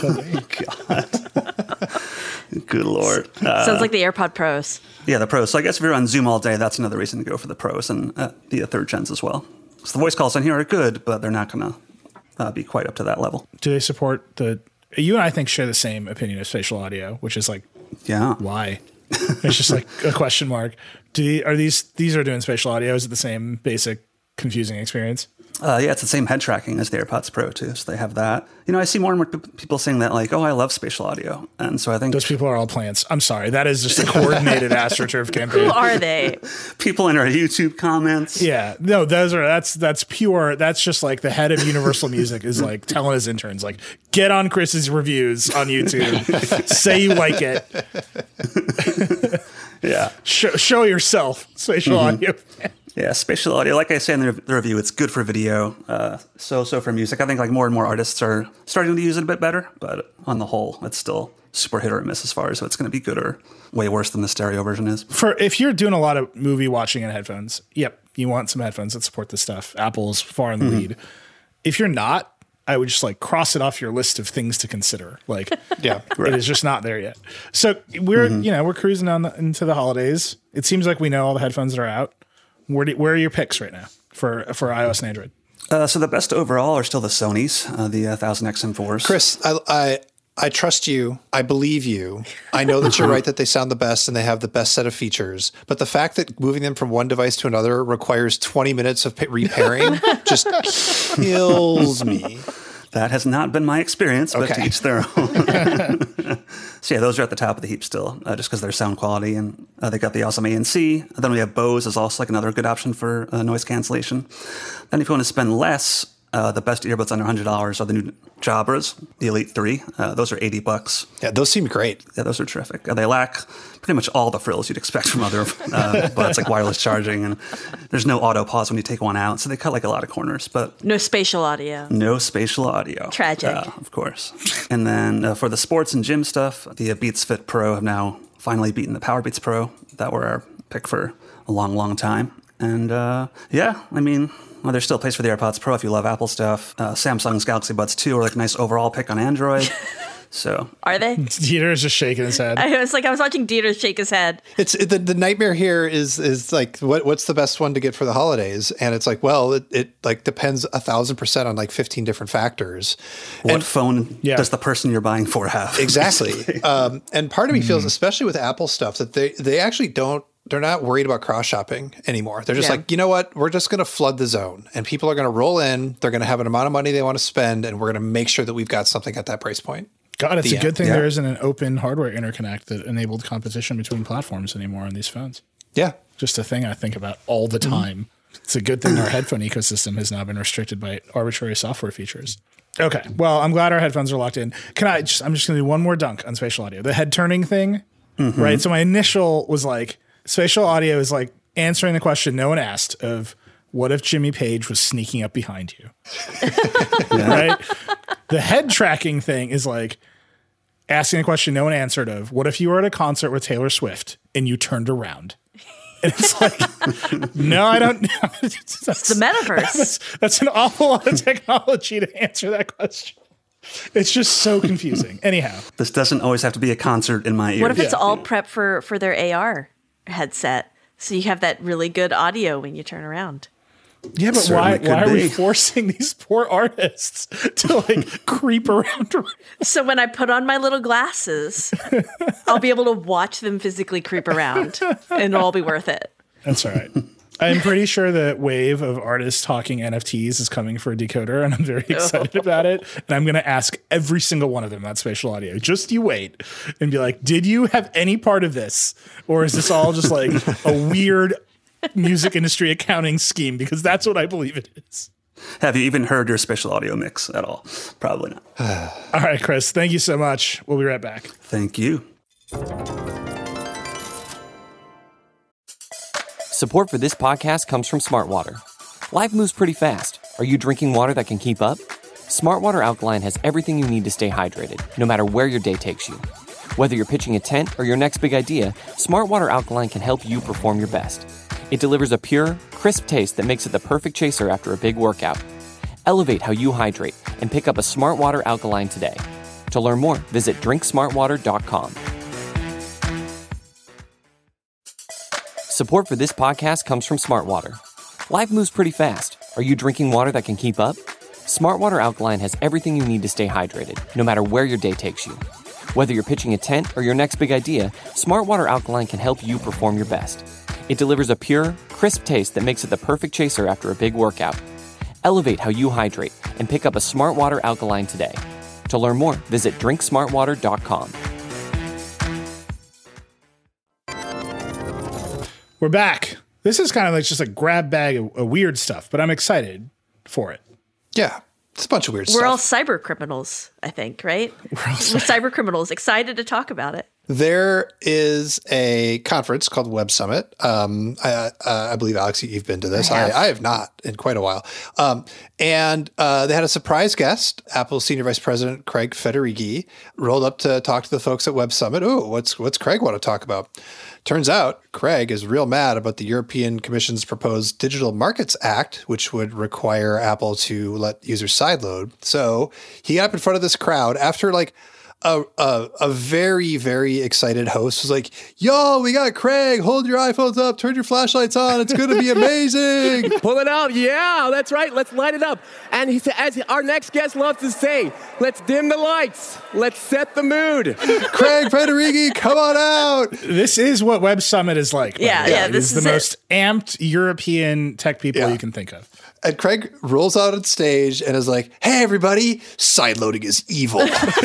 Good Lord. Sounds like the AirPod Pros. Yeah, the Pros. So I guess if you're on Zoom all day, that's another reason to go for the Pros and the 3rd gens as well. So the voice calls on here are good, but they're not going to be quite up to that level. Do they support you and I think share the same opinion of spatial audio, which is like, why? It's just like a question mark. These are doing spatial audio? Is it the same basic confusing experience? Yeah, it's the same head tracking as the AirPods Pro too. So they have that. I see more and more people saying that like, oh, I love spatial audio. And so I think those people are all plants. I'm sorry. That is just a coordinated AstroTurf campaign. Who are they? People in our YouTube comments. Yeah, no, that's pure. That's just like the head of Universal Music is like telling his interns like, get on Chris's reviews on YouTube. Say you like it. Yeah. Show yourself, spatial audio. Yeah, spatial audio, like I say in the review, it's good for video, so for music. I think like more and more artists are starting to use it a bit better, but on the whole, it's still super hit or miss as far as what's going to be good or way worse than the stereo version is. If you're doing a lot of movie watching in headphones, you want some headphones that support this stuff. Apple's far in the lead. If you're not, I would just like cross it off your list of things to consider. Like, it is just not there yet. So we're cruising on into the holidays. It seems like we know all the headphones that are out. Where are your picks right now for iOS and Android? So the best overall are still the Sonys, the 1000XM4s. Chris, I trust you. I believe you. I know that you're right that they sound the best and they have the best set of features. But the fact that moving them from one device to another requires 20 minutes of repairing just kills me. That has not been my experience, but to each their own. So yeah, those are at the top of the heap still, just because of their sound quality. And they got the awesome ANC. And then we have Bose is also like another good option for noise cancellation. Then if you want to spend less, the best earbuds under $100 are the new Jabras, the Elite 3. Those are $80. Yeah, those seem great. Yeah, those are terrific. They lack pretty much all the frills you'd expect from other buds, like wireless charging, and there's no auto pause when you take one out, so they cut like a lot of corners. But no spatial audio. No spatial audio. Tragic. Of course. And then for the sports and gym stuff, the Beats Fit Pro have now finally beaten the Power Beats Pro. That were our pick for a long, long time. And well, there's still a place for the AirPods Pro if you love Apple stuff. Samsung's Galaxy Buds 2 are like a nice overall pick on Android. So Are they? Dieter is just shaking his head. I was watching Dieter shake his head. It's the nightmare here is like what's the best one to get for the holidays, and it's like, well, it like depends 1,000% on like 15 different factors. What phone does the person you're buying for have? Exactly. And part of me feels, especially with Apple stuff, that they actually they're not worried about cross shopping anymore. They're just like, you know what? We're just going to flood the zone, and people are going to roll in. They're going to have an amount of money they want to spend, and we're going to make sure that we've got something at that price point. God, it's a good thing there isn't an open hardware interconnect that enabled competition between platforms anymore on these phones. Yeah. Just a thing I think about all the time. It's a good thing our headphone ecosystem has now been restricted by arbitrary software features. Okay. Well, I'm glad our headphones are locked in. I'm just going to do one more dunk on spatial audio. The head turning thing, right? So my initial was like, spatial audio is like answering the question no one asked of what if Jimmy Page was sneaking up behind you? Right? The head tracking thing is like asking a question no one answered of what if you were at a concert with Taylor Swift and you turned around? And it's like, no, I don't know. It's the metaverse. That's an awful lot of technology to answer that question. It's just so confusing. Anyhow. This doesn't always have to be a concert in my ear. What if it's all prep for their AR headset? So you have that really good audio when you turn around. Yeah, but why are we forcing these poor artists to like creep around? So when I put on my little glasses, I'll be able to watch them physically creep around, and it'll all be worth it. That's all right. I'm pretty sure the wave of artists talking NFTs is coming for a decoder, and I'm very excited about it. And I'm going to ask every single one of them about spatial audio. Just you wait and be like, did you have any part of this? Or is this all just like a weird music industry accounting scheme? Because that's what I believe it is. Have you even heard your spatial audio mix at all? Probably not. All right, Chris, thank you so much. We'll be right back. Thank you. Support for this podcast comes from Smartwater. Life moves pretty fast. Are you drinking water that can keep up? Smartwater Alkaline has everything you need to stay hydrated, no matter where your day takes you. Whether you're pitching a tent or your next big idea, Smartwater Alkaline can help you perform your best. It delivers a pure, crisp taste that makes it the perfect chaser after a big workout. Elevate how you hydrate and pick up a Smartwater Alkaline today. To learn more, visit drinksmartwater.com. Support for this podcast comes from Smartwater. Life moves pretty fast. Are you drinking water that can keep up? Smartwater Alkaline has everything you need to stay hydrated, no matter where your day takes you. Whether you're pitching a tent or your next big idea, Smartwater Alkaline can help you perform your best. It delivers a pure, crisp taste that makes it the perfect chaser after a big workout. Elevate how you hydrate and pick up a Smartwater Alkaline today. To learn more, visit drinksmartwater.com. We're back. This is kind of like just a grab bag of weird stuff, but I'm excited for it. Yeah. It's a bunch of weird stuff. We're all cyber criminals, I think, right? We're cyber criminals, excited to talk about it. There is a conference called Web Summit. I believe, Alex, you've been to this. I have not in quite a while. And they had a surprise guest, Apple Senior Vice President Craig Federighi, rolled up to talk to the folks at Web Summit. Oh, what's Craig want to talk about? Turns out Craig is real mad about the European Commission's proposed Digital Markets Act, which would require Apple to let users sideload. So he got up in front of this crowd after like a very, very excited host was like, yo, we got Craig. Hold your iPhones up. Turn your flashlights on. It's going to be amazing. Pull it out. Yeah, that's right. Let's light it up. And he said, as our next guest loves to say, let's dim the lights. Let's set the mood. Craig Federighi, come on out. This is what Web Summit is like. Yeah. This is the most amped European tech people you can think of. And Craig rolls out on stage and is like, hey, everybody, sideloading is evil.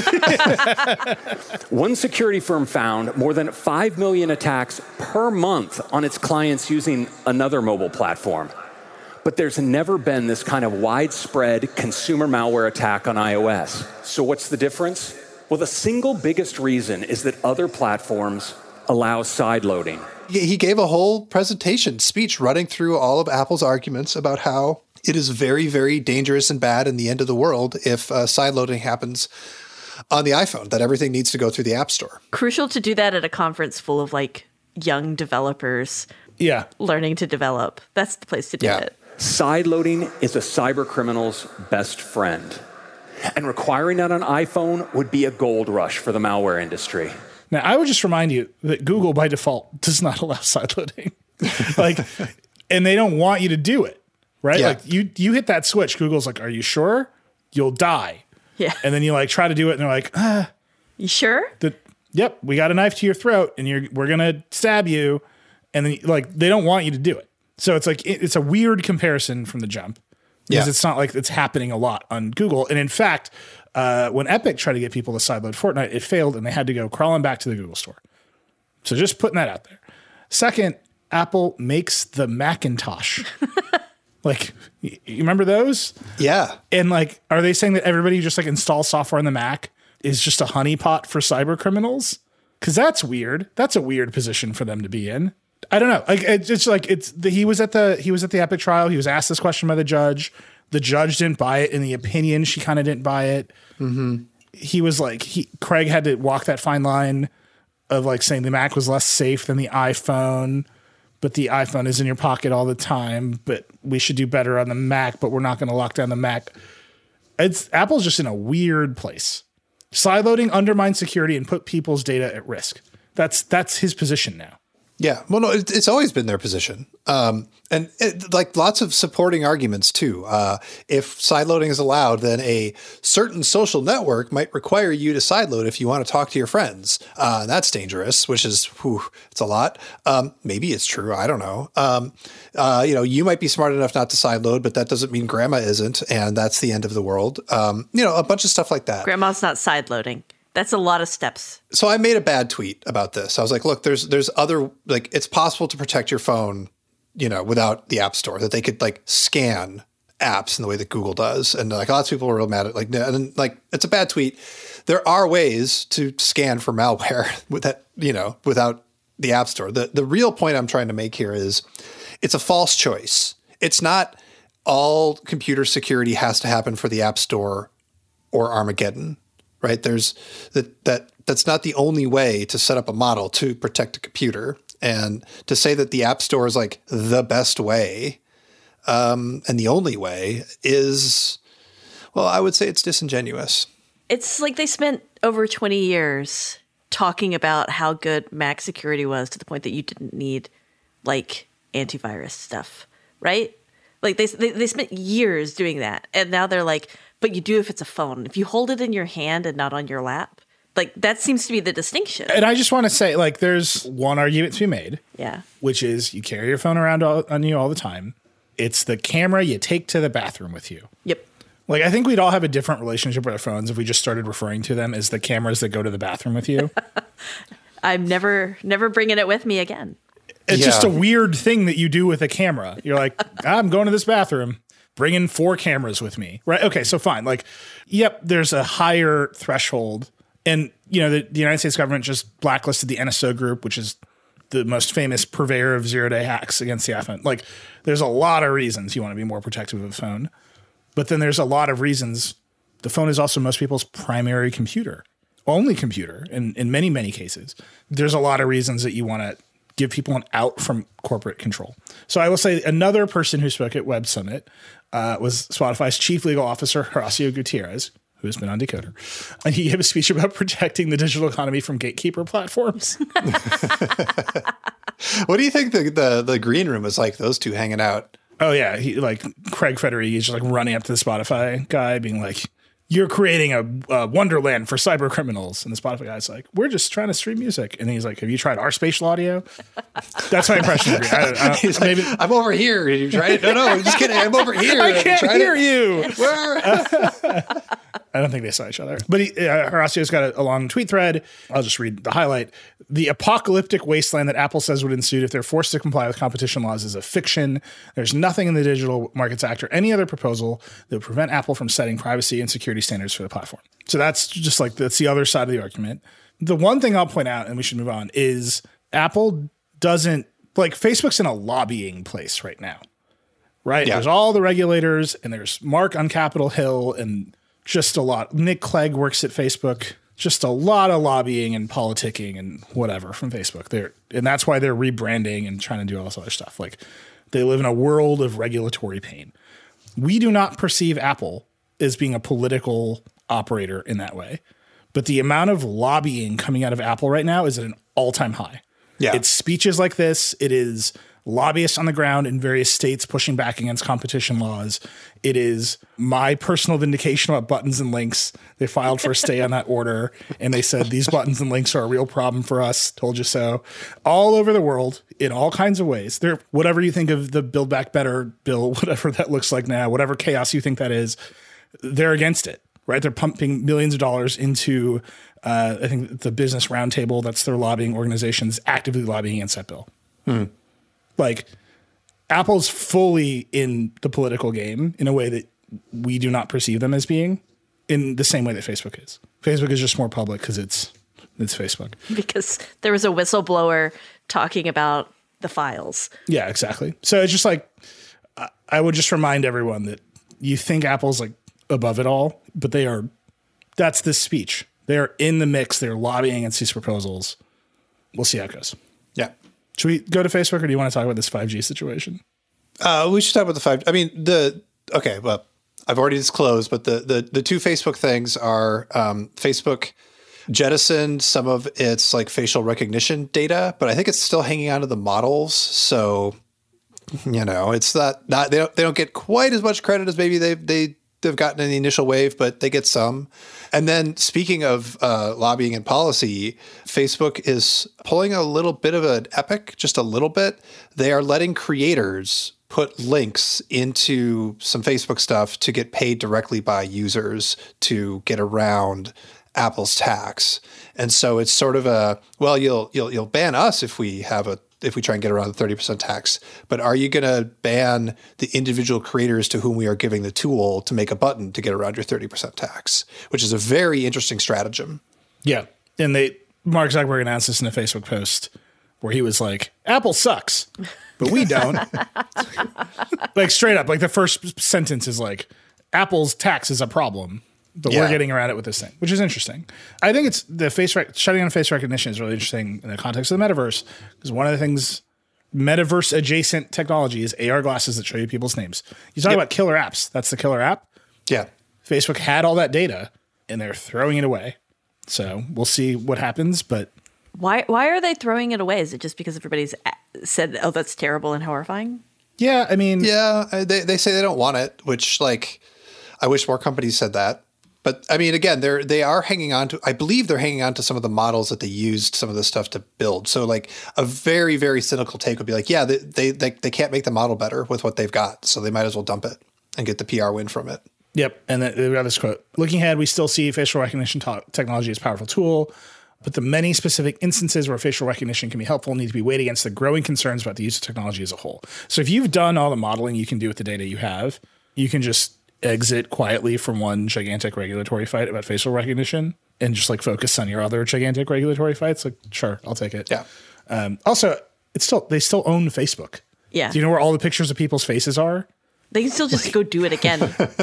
One security firm found more than 5 million attacks per month on its clients using another mobile platform. But there's never been this kind of widespread consumer malware attack on iOS. So what's the difference? Well, the single biggest reason is that other platforms allow sideloading. He gave a whole presentation speech running through all of Apple's arguments about how it is very, very dangerous and bad in the end of the world if sideloading happens on the iPhone, that everything needs to go through the App Store. Crucial to do that at a conference full of like young developers learning to develop. That's the place to do it. Sideloading is a cyber criminal's best friend. And requiring that on iPhone would be a gold rush for the malware industry. Now, I would just remind you that Google by default does not allow sideloading. And they don't want you to do it, right? Yeah. Like you hit that switch, Google's like, are you sure? You'll die. Yeah. And then you like try to do it and they're like, You sure? Yep, we got a knife to your throat and we're going to stab you. And then like, they don't want you to do it. So it's like, it's a weird comparison from the jump. Because it's not like it's happening a lot on Google. And in fact, when Epic tried to get people to sideload Fortnite, it failed and they had to go crawling back to the Google store. So just putting that out there. Second, Apple makes the Macintosh. Like, you remember those? Yeah. And like, are they saying that everybody who just like installs software on the Mac is just a honeypot for cyber criminals? Because that's weird. That's a weird position for them to be in. I don't know. Like he was at the Epic trial. He was asked this question by the judge. The judge didn't buy it. In the opinion, she kind of didn't buy it. Mm-hmm. He was like, Craig had to walk that fine line of like saying the Mac was less safe than the iPhone, but the iPhone is in your pocket all the time. But we should do better on the Mac, but we're not going to lock down the Mac. Apple's just in a weird place. Sideloading undermines security and put people's data at risk. That's his position now. Yeah. Well, no, it's always been their position. And like lots of supporting arguments too. If sideloading is allowed, then a certain social network might require you to sideload if you want to talk to your friends. That's dangerous, which is, it's a lot. Maybe it's true. I don't know. You might be smart enough not to sideload, but that doesn't mean grandma isn't. And that's the end of the world. A bunch of stuff like that. Grandma's not sideloading. That's a lot of steps. So I made a bad tweet about this. I was like, look, there's other, like, it's possible to protect your phone, without the App Store, that they could like scan apps in the way that Google does. And like lots of people were real mad at it's a bad tweet. There are ways to scan for malware without the App Store. The real point I'm trying to make here is it's a false choice. It's not all computer security has to happen for the App Store or Armageddon. Right? There's that's not the only way to set up a model to protect a computer. And to say that the App Store is like the best way and the only way is, well, I would say it's disingenuous. It's like they spent over 20 years talking about how good Mac security was to the point that you didn't need like antivirus stuff, right? Like they spent years doing that. And now they're like, but you do if it's a phone. If you hold it in your hand and not on your lap, like that seems to be the distinction. And I just want to say, like, there's one argument to be made. Yeah. Which is you carry your phone around on you all the time. It's the camera you take to the bathroom with you. Yep. Like, I think we'd all have a different relationship with our phones if we just started referring to them as the cameras that go to the bathroom with you. I'm never bringing it with me again. It's just a weird thing that you do with a camera. You're like, I'm going to this bathroom. Bring in 4 cameras with me, right? Okay, so fine. Like, yep, there's a higher threshold. And, the United States government just blacklisted the NSO group, which is the most famous purveyor of zero-day hacks against the iPhone. Like, there's a lot of reasons you want to be more protective of the phone. But then there's a lot of reasons the phone is also most people's primary computer, only computer in many, many cases. There's a lot of reasons that you want to give people an out from corporate control. So I will say another person who spoke at Web Summit was Spotify's chief legal officer, Horacio Gutierrez, who has been on Decoder. And he gave a speech about protecting the digital economy from gatekeeper platforms. What do you think the green room is like, those two hanging out? Oh, yeah. Craig Federighi is just like running up to the Spotify guy being like, you're creating a wonderland for cyber criminals. And the Spotify guy's like, we're just trying to stream music. And he's like, have you tried our spatial audio? That's my impression of it. He's like, maybe I'm over here. Did you try it? No, I'm just kidding. I'm over here. I can't hear you. I don't think they saw each other. But Horacio's got a long tweet thread. I'll just read the highlight. The apocalyptic wasteland that Apple says would ensue if they're forced to comply with competition laws is a fiction. There's nothing in the Digital Markets Act or any other proposal that would prevent Apple from setting privacy and security standards for the platform. So that's just like, that's the other side of the argument. The one thing I'll point out, and we should move on, is Apple doesn't, like, Facebook's in a lobbying place right now, right? Yeah. There's all the regulators, and there's Mark on Capitol Hill, and just a lot. Nick Clegg works at Facebook. Just a lot of lobbying and politicking and whatever from Facebook. And that's why they're rebranding and trying to do all this other stuff. Like, they live in a world of regulatory pain. We do not perceive Apple as being a political operator in that way. But the amount of lobbying coming out of Apple right now is at an all-time high. Yeah. It's speeches like this. It is lobbyists on the ground in various states pushing back against competition laws. It is my personal vindication about buttons and links. They filed for a stay on that order, and they said these buttons and links are a real problem for us. Told you so. All over the world, in all kinds of ways. They're, whatever you think of the Build Back Better bill, whatever that looks like now, whatever chaos you think that is, they're against it, right? They're pumping millions of dollars into, I think, the Business Roundtable, that's their lobbying organization, is actively lobbying against that bill. Like, Apple's fully in the political game in a way that we do not perceive them as being, in the same way that Facebook is. Facebook is just more public because it's Facebook. Because there was a whistleblower talking about the files. Yeah, exactly. So it's just like, I would just remind everyone that you think Apple's like above it all, but they are, that's this speech. They're in the mix. They're lobbying against these proposals. We'll see how it goes. Yeah. Should we go to Facebook, or do you want to talk about this 5G situation? We should talk about the 5G. I mean, okay, well, I've already disclosed, but the two Facebook things are Facebook jettisoned some of its like facial recognition data, but I think it's still hanging on to the models. So, you know, it's not they don't get quite as much credit as maybe they've gotten in the initial wave, but they get some. And then speaking of lobbying and policy, Facebook is pulling a little bit of an epic, just a little bit. They are letting creators put links into some Facebook stuff to get paid directly by users to get around Apple's tax. And so it's sort of a, well, you'll ban us if we try and get around the 30% tax, but are you going to ban the individual creators to whom we are giving the tool to make a button to get around your 30% tax, which is a very interesting stratagem. Yeah. And Mark Zuckerberg announced this in a Facebook post where he was like, Apple sucks, but we don't. Like straight up, like the first sentence is like, Apple's tax is a problem, but we're getting around it with this thing, which is interesting. I think it's the shutting down face recognition is really interesting in the context of the metaverse, because one of the things metaverse adjacent technology is AR glasses that show you people's names. You talk about killer apps. That's the killer app. Yeah. Facebook had all that data and they're throwing it away. So we'll see what happens, but why are they throwing it away? Is it just because everybody's said, oh, that's terrible and horrifying? Yeah, I mean, yeah, they say they don't want it, which like, I wish more companies said that. But I mean, again, they are hanging on to, I believe they're hanging on to some of the models that they used some of this stuff to build. So like a very, very cynical take would be like, yeah, they can't make the model better with what they've got. So they might as well dump it and get the PR win from it. Yep. And then we have this quote, looking ahead, we still see facial recognition technology as a powerful tool, but the many specific instances where facial recognition can be helpful need to be weighed against the growing concerns about the use of technology as a whole. So if you've done all the modeling you can do with the data you have, you can just exit quietly from one gigantic regulatory fight about facial recognition and just like focus on your other gigantic regulatory fights. Like, sure, I'll take it. Yeah. Also, they still own Facebook. Yeah. Do you know where all the pictures of people's faces are? They can still just go do it again.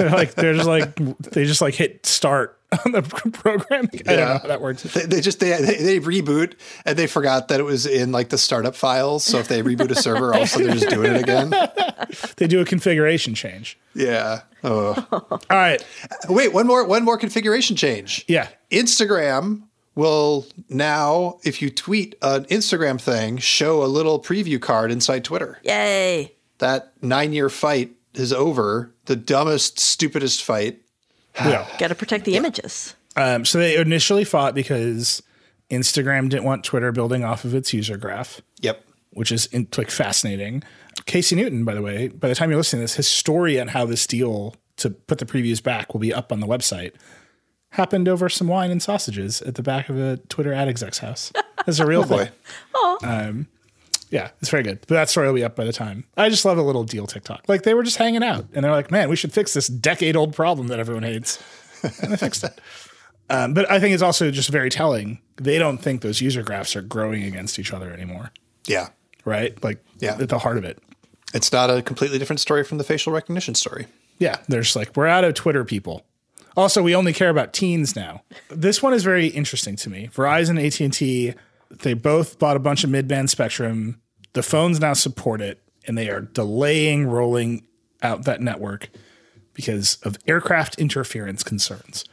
They just hit start on the program. I don't know how that works. They reboot and they forgot that it was in like the startup files. So if they reboot a server, also they're just doing it again. They do a configuration change. Yeah. Oh. All right. Wait, one more configuration change. Yeah. Instagram will now, if you tweet an Instagram thing, show a little preview card inside Twitter. Yay. That 9-year fight is over. The dumbest, stupidest fight. Yeah. Got to protect the images. So they initially fought because Instagram didn't want Twitter building off of its user graph. Yep. Which is fascinating. Casey Newton, by the way, by the time you're listening to this, his story on how this deal to put the previews back will be up on the website, happened over some wine and sausages at the back of a Twitter ad exec's house. That's a real thing. Oh. Yeah, it's very good. But that story will be up by the time. I just love a little deal TikTok. Like they were just hanging out and they're like, man, we should fix this decade-old problem that everyone hates. And they fixed it. But I think it's also just very telling. They don't think those user graphs are growing against each other anymore. Yeah. Right? Like at the heart of it. It's not a completely different story from the facial recognition story. Yeah. They're just like, we're out of Twitter people. Also, we only care about teens now. This one is very interesting to me. Verizon, AT&T, they both bought a bunch of mid-band spectrum. The phones now support it, and they are delaying rolling out that network because of aircraft interference concerns.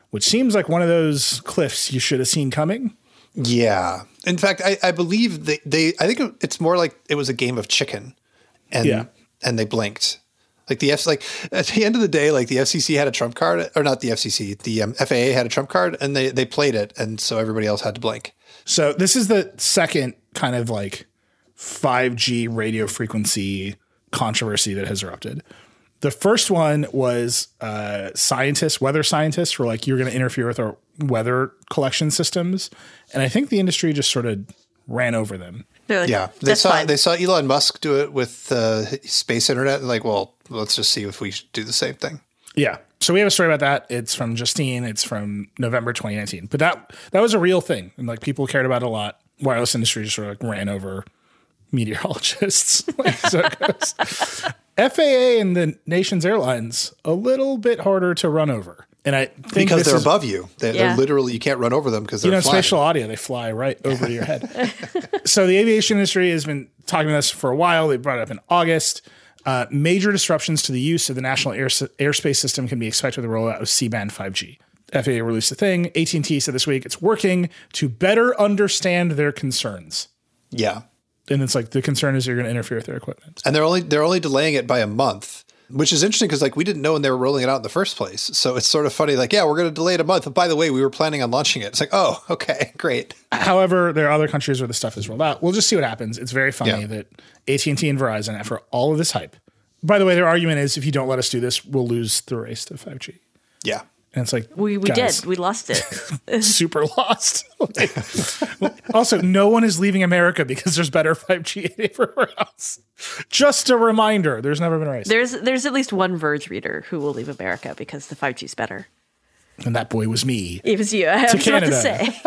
which seems like one of those cliffs you should have seen coming. Yeah. In fact, I believe I think it's more like it was a game of chicken, and they blinked. Like at the end of the day, like the FCC had a trump card, or not the FCC, the FAA had a trump card, and they played it, and so everybody else had to blink. So this is the second kind of like 5G radio frequency controversy that has erupted. The first one was weather scientists were like, you're going to interfere with our weather collection systems. And I think the industry just sort of ran over them. Like, they saw Elon Musk do it with space internet and like, well, let's just see if we should do the same thing. Yeah. So we have a story about that. It's from Justine. It's from November 2019. But that was a real thing. And like people cared about it a lot. Wireless industry just sort of like ran over meteorologists. Like, so it goes. FAA and the nation's airlines, a little bit harder to run over. And I think because they're above you. They're literally, you can't run over them because they're flying. Spatial audio, they fly right over your head. So the aviation industry has been talking about this for a while. They brought it up in August. Major disruptions to the use of the national airspace system can be expected with the rollout of C-band 5G. FAA released a thing. AT&T said this week it's working to better understand their concerns. Yeah. And it's like the concern is you're going to interfere with their equipment. And they're only delaying it by a month, which is interesting because like we didn't know when they were rolling it out in the first place. So it's sort of funny. Like, yeah, we're going to delay it a month. But by the way, we were planning on launching it. It's like, oh, okay, great. However, there are other countries where the stuff is rolled out. We'll just see what happens. It's very funny that AT&T and Verizon, after all of this hype, by the way, their argument is if you don't let us do this, we'll lose the race to 5G. Yeah. And it's like, we did. We lost it. Super lost. Also, no one is leaving America because there's better 5G everywhere else. Just a reminder, there's never been a race. There's at least one Verge reader who will leave America because the 5G is better. And that boy was me. It was you. I was about to say.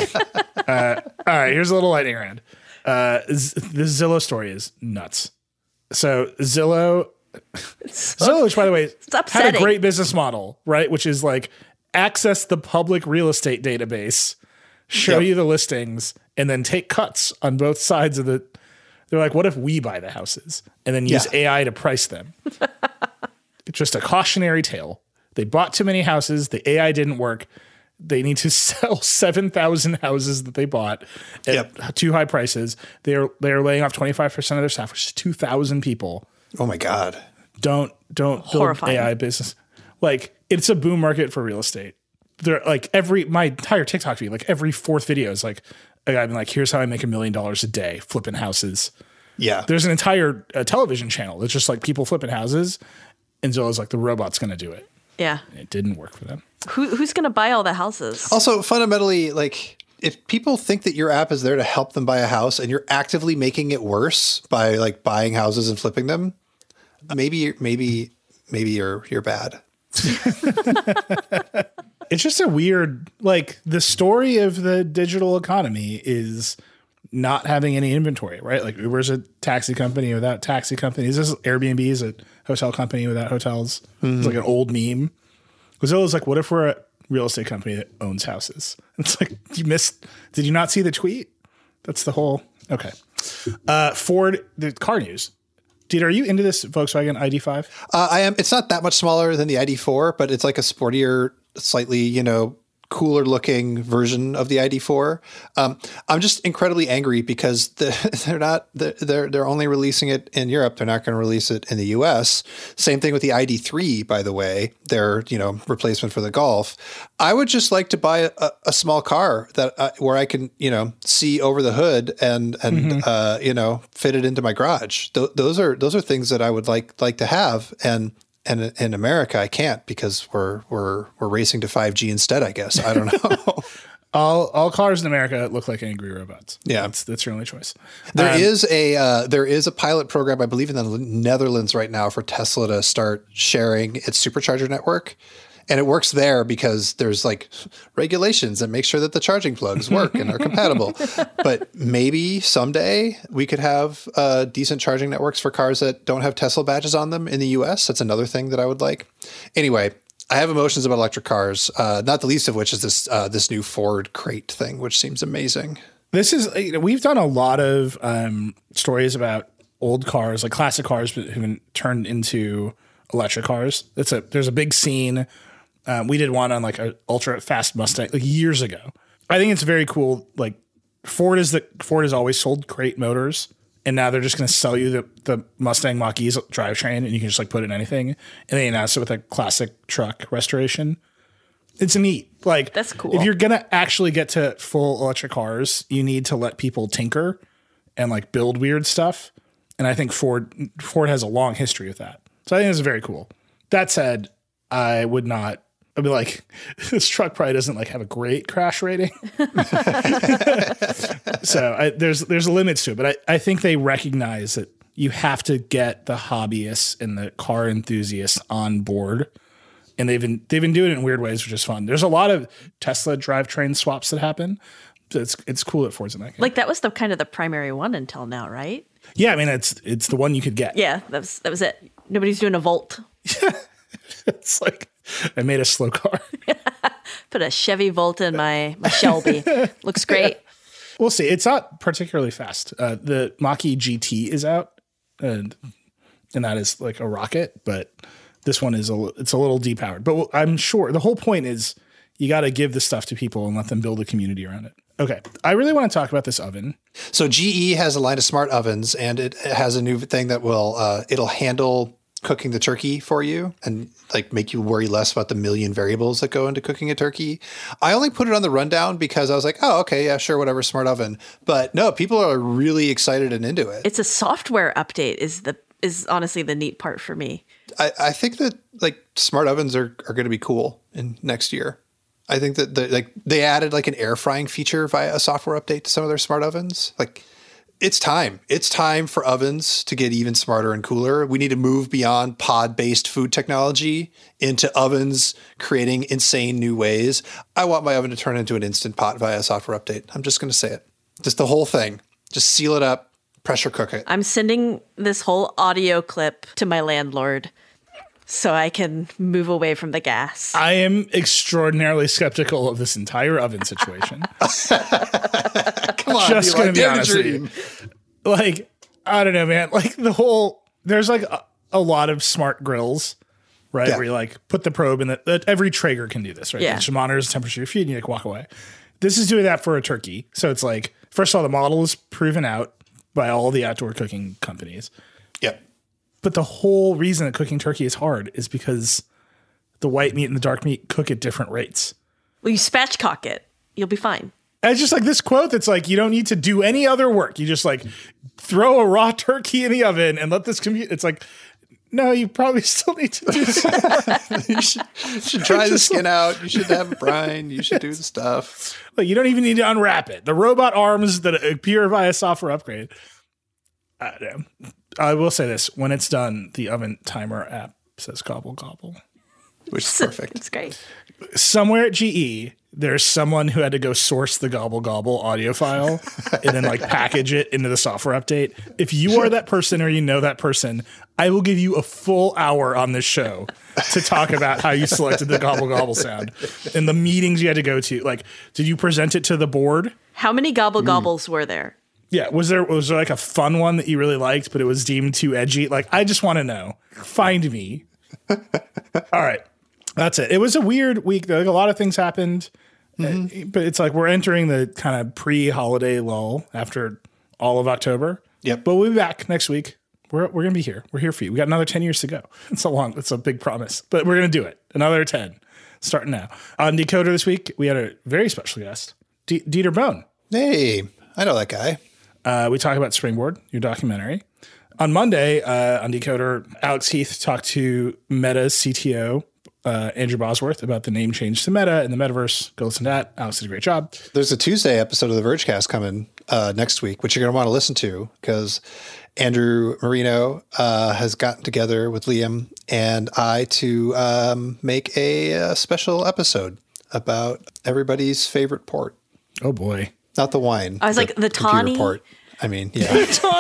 All right, here's a little lightning round. This Zillow story is nuts. So Zillow, which by the way, had a great business model, right? Which is like access the public real estate database, show you the listings, and then take cuts on both sides of the. They're like, what if we buy the houses and then use AI to price them? It's just a cautionary tale. They bought too many houses. The AI didn't work. They need to sell 7,000 houses that they bought at too high prices. They're laying off 25% of their staff, which is 2,000 people. Oh my God. Don't build AI business. Like, it's a boom market for real estate. They're like my entire TikTok feed, like every fourth video is like a guy being like, here's how I make $1 million a day flipping houses. Yeah. There's an entire television channel that's just like people flipping houses. And Zillow's like, the robot's going to do it. Yeah. And it didn't work for them. Who's going to buy all the houses? Also, fundamentally, like, if people think that your app is there to help them buy a house and you're actively making it worse by like buying houses and flipping them, maybe you're bad. It's just a weird, like, the story of the digital economy is not having any inventory, right? Like Uber's a taxi company without taxi companies. This is Airbnb is a hotel company without hotels. Mm-hmm. It's like an old meme. Zilla's like, what if we're a real estate company that owns houses? It's like, did you not see the tweet? That's the whole, okay. Ford, the car news. Dieter, are you into this Volkswagen ID.5? I am. It's not that much smaller than the ID.4, but it's like a sportier, slightly, cooler looking version of the ID.4. I'm just incredibly angry because they're only releasing it in Europe. They're not going to release it in the US. Same thing with the ID.3, by the way, their, replacement for the Golf. I would just like to buy a small car that where I can, see over the hood and fit it into my garage. Those are things that I would like to have. And in America, I can't because we're racing to 5G instead, I guess. I don't know. All cars in America look like angry robots. Yeah. That's your only choice. There is a pilot program, I believe, in the Netherlands right now for Tesla to start sharing its supercharger network. And it works there because there's like regulations that make sure that the charging plugs work and are compatible. But maybe someday we could have decent charging networks for cars that don't have Tesla badges on them in the US. That's another thing that I would like. Anyway, I have emotions about electric cars, not the least of which is this new Ford Crate thing, which seems amazing. We've done a lot of stories about old cars, like classic cars, but who've been turned into electric cars. There's a big scene We did one on like an ultra fast Mustang like years ago. I think it's very cool. Like Ford has always sold crate motors, and now they're just going to sell you the Mustang Mach-E's drivetrain, and you can just like put it in anything. And they announced it with a classic truck restoration. It's neat. Like that's cool. If you're going to actually get to full electric cars, you need to let people tinker and like build weird stuff. And I think Ford has a long history with that. So I think it's very cool. That said, I'd be like, this truck probably doesn't like have a great crash rating. So there's limits to it, but I think they recognize that you have to get the hobbyists and the car enthusiasts on board. And they've been doing it in weird ways, which is fun. There's a lot of Tesla drivetrain swaps that happen. So it's cool that Ford's in that game. Like that was the kind of the primary one until now, right? Yeah, I mean it's the one you could get. Yeah, that was it. Nobody's doing a Volt. It's like I made a slow car. Put a Chevy Volt in my Shelby. Looks great. We'll see. It's not particularly fast. The Mach-E GT is out, and that is like a rocket, but this one is it's a little depowered. But I'm sure the whole point is you got to give the stuff to people and let them build a community around it. Okay. I really want to talk about this oven. So GE has a line of smart ovens, and it has a new thing that will it'll handle cooking the turkey for you and like make you worry less about the million variables that go into cooking a turkey. I only put it on the rundown because I was like, oh, okay, yeah, sure, whatever, smart oven. But no, people are really excited and into it. It's a software update is honestly the neat part for me. I think that like smart ovens are going to be cool in next year. I think that they added like an air frying feature via a software update to some of their smart ovens. Like it's time. It's time for ovens to get even smarter and cooler. We need to move beyond pod-based food technology into ovens creating insane new ways. I want my oven to turn into an Instant Pot via a software update. I'm just going to say it. Just the whole thing. Just seal it up, pressure cook it. I'm sending this whole audio clip to my landlord so I can move away from the gas. I am extraordinarily skeptical of this entire oven situation. Come on, just going to be honest with you. Like, I don't know, man. Like there's like a lot of smart grills, right? Yeah. Where you like put the probe in that every Traeger can do this, right? Yeah. It just monitors the temperature of your feed and you like walk away. This is doing that for a turkey. So it's like, first of all, the model is proven out by all the outdoor cooking companies. Yep. But the whole reason that cooking turkey is hard is because the white meat and the dark meat cook at different rates. Well, you spatchcock it. You'll be fine. And it's just like this quote that's like, you don't need to do any other work. You just like throw a raw turkey in the oven and let this commute. It's like, no, you probably still need to do something. You should dry the skin out. You should have a brine. You should do the stuff. Like, you don't even need to unwrap it. The robot arms that appear via software upgrade. I will say this. When it's done, the oven timer app says gobble, gobble. Which is perfect. It's great. Somewhere at GE, there's someone who had to go source the gobble, gobble audio file and then like package it into the software update. If you are that person or you know that person, I will give you a full hour on this show to talk about how you selected the gobble, gobble sound and the meetings you had to go to. Like, did you present it to the board? How many gobble gobbles were there? Yeah. Was there like a fun one that you really liked, but it was deemed too edgy? Like, I just want to know. Find me. All right. That's it. It was a weird week. Like, a lot of things happened, but it's like we're entering the kind of pre-holiday lull after all of October. Yep. But we'll be back next week. We're going to be here. We're here for you. We got another 10 years to go. It's a big promise, but we're going to do it. Another 10 starting now. On Decoder this week, we had a very special guest, Dieter Bohn. Hey, I know that guy. We talk about Springboard, your documentary. On Monday, on Decoder, Alex Heath talked to Meta's CTO, Andrew Bosworth, about the name change to Meta and the metaverse. Go listen to that. Alex did a great job. There's a Tuesday episode of the Vergecast coming next week, which you're going to want to listen to because Andrew Marino has gotten together with Liam and I to make a special episode about everybody's favorite port. Oh, boy. Not the wine. I was like, the Tawny port. I mean, yeah.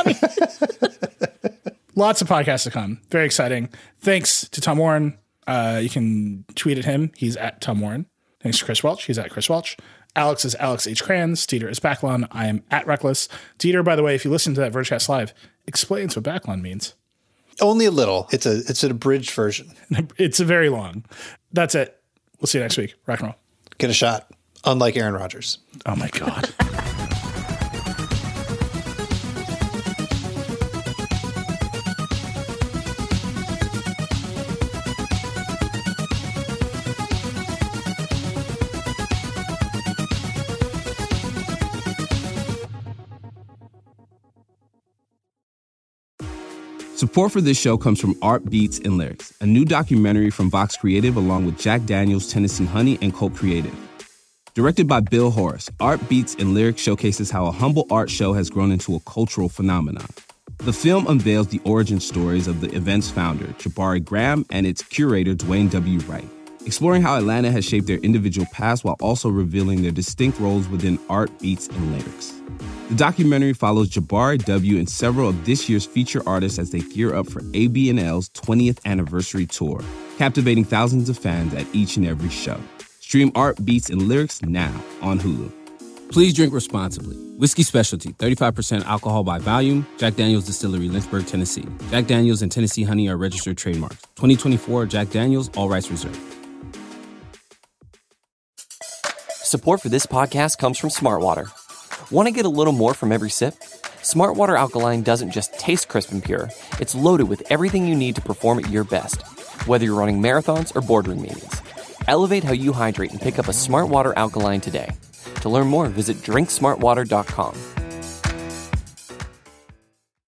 Lots of podcasts to come. Very exciting. Thanks to Tom Warren. You can tweet at him. He's at Tom Warren. Thanks to Chris Welch. He's at Chris Welch. Alex is Alex H. Kranz. Dieter is Backlund. I am at Reckless. Dieter, by the way, if you listen to that Vergecast Live, explains what Backlund means. Only a little. It's an abridged version. It's a very long. That's it. We'll see you next week. Rock and roll. Get a shot. Unlike Aaron Rodgers. Oh my God. Support for this show comes from Art Beats and Lyrics, a new documentary from Vox Creative along with Jack Daniels, Tennessee Honey, and Colt Creative. Directed by Bill Horace, Art Beats and Lyrics showcases how a humble art show has grown into a cultural phenomenon. The film unveils the origin stories of the event's founder, Jabari Graham, and its curator, Dwayne W. Wright, exploring how Atlanta has shaped their individual past while also revealing their distinct roles within art, beats, and lyrics. The documentary follows Jabari W. and several of this year's feature artists as they gear up for AB&L's 20th anniversary tour, captivating thousands of fans at each and every show. Stream Art, Beats, and Lyrics now on Hulu. Please drink responsibly. Whiskey Specialty, 35% alcohol by volume. Jack Daniel's Distillery, Lynchburg, Tennessee. Jack Daniel's and Tennessee Honey are registered trademarks. 2024 Jack Daniel's, all rights reserved. Support for this podcast comes from Smartwater. Want to get a little more from every sip? Smartwater Alkaline doesn't just taste crisp and pure. It's loaded with everything you need to perform at your best, whether you're running marathons or boardroom meetings. Elevate how you hydrate and pick up a Smartwater Alkaline today. To learn more, visit drinksmartwater.com.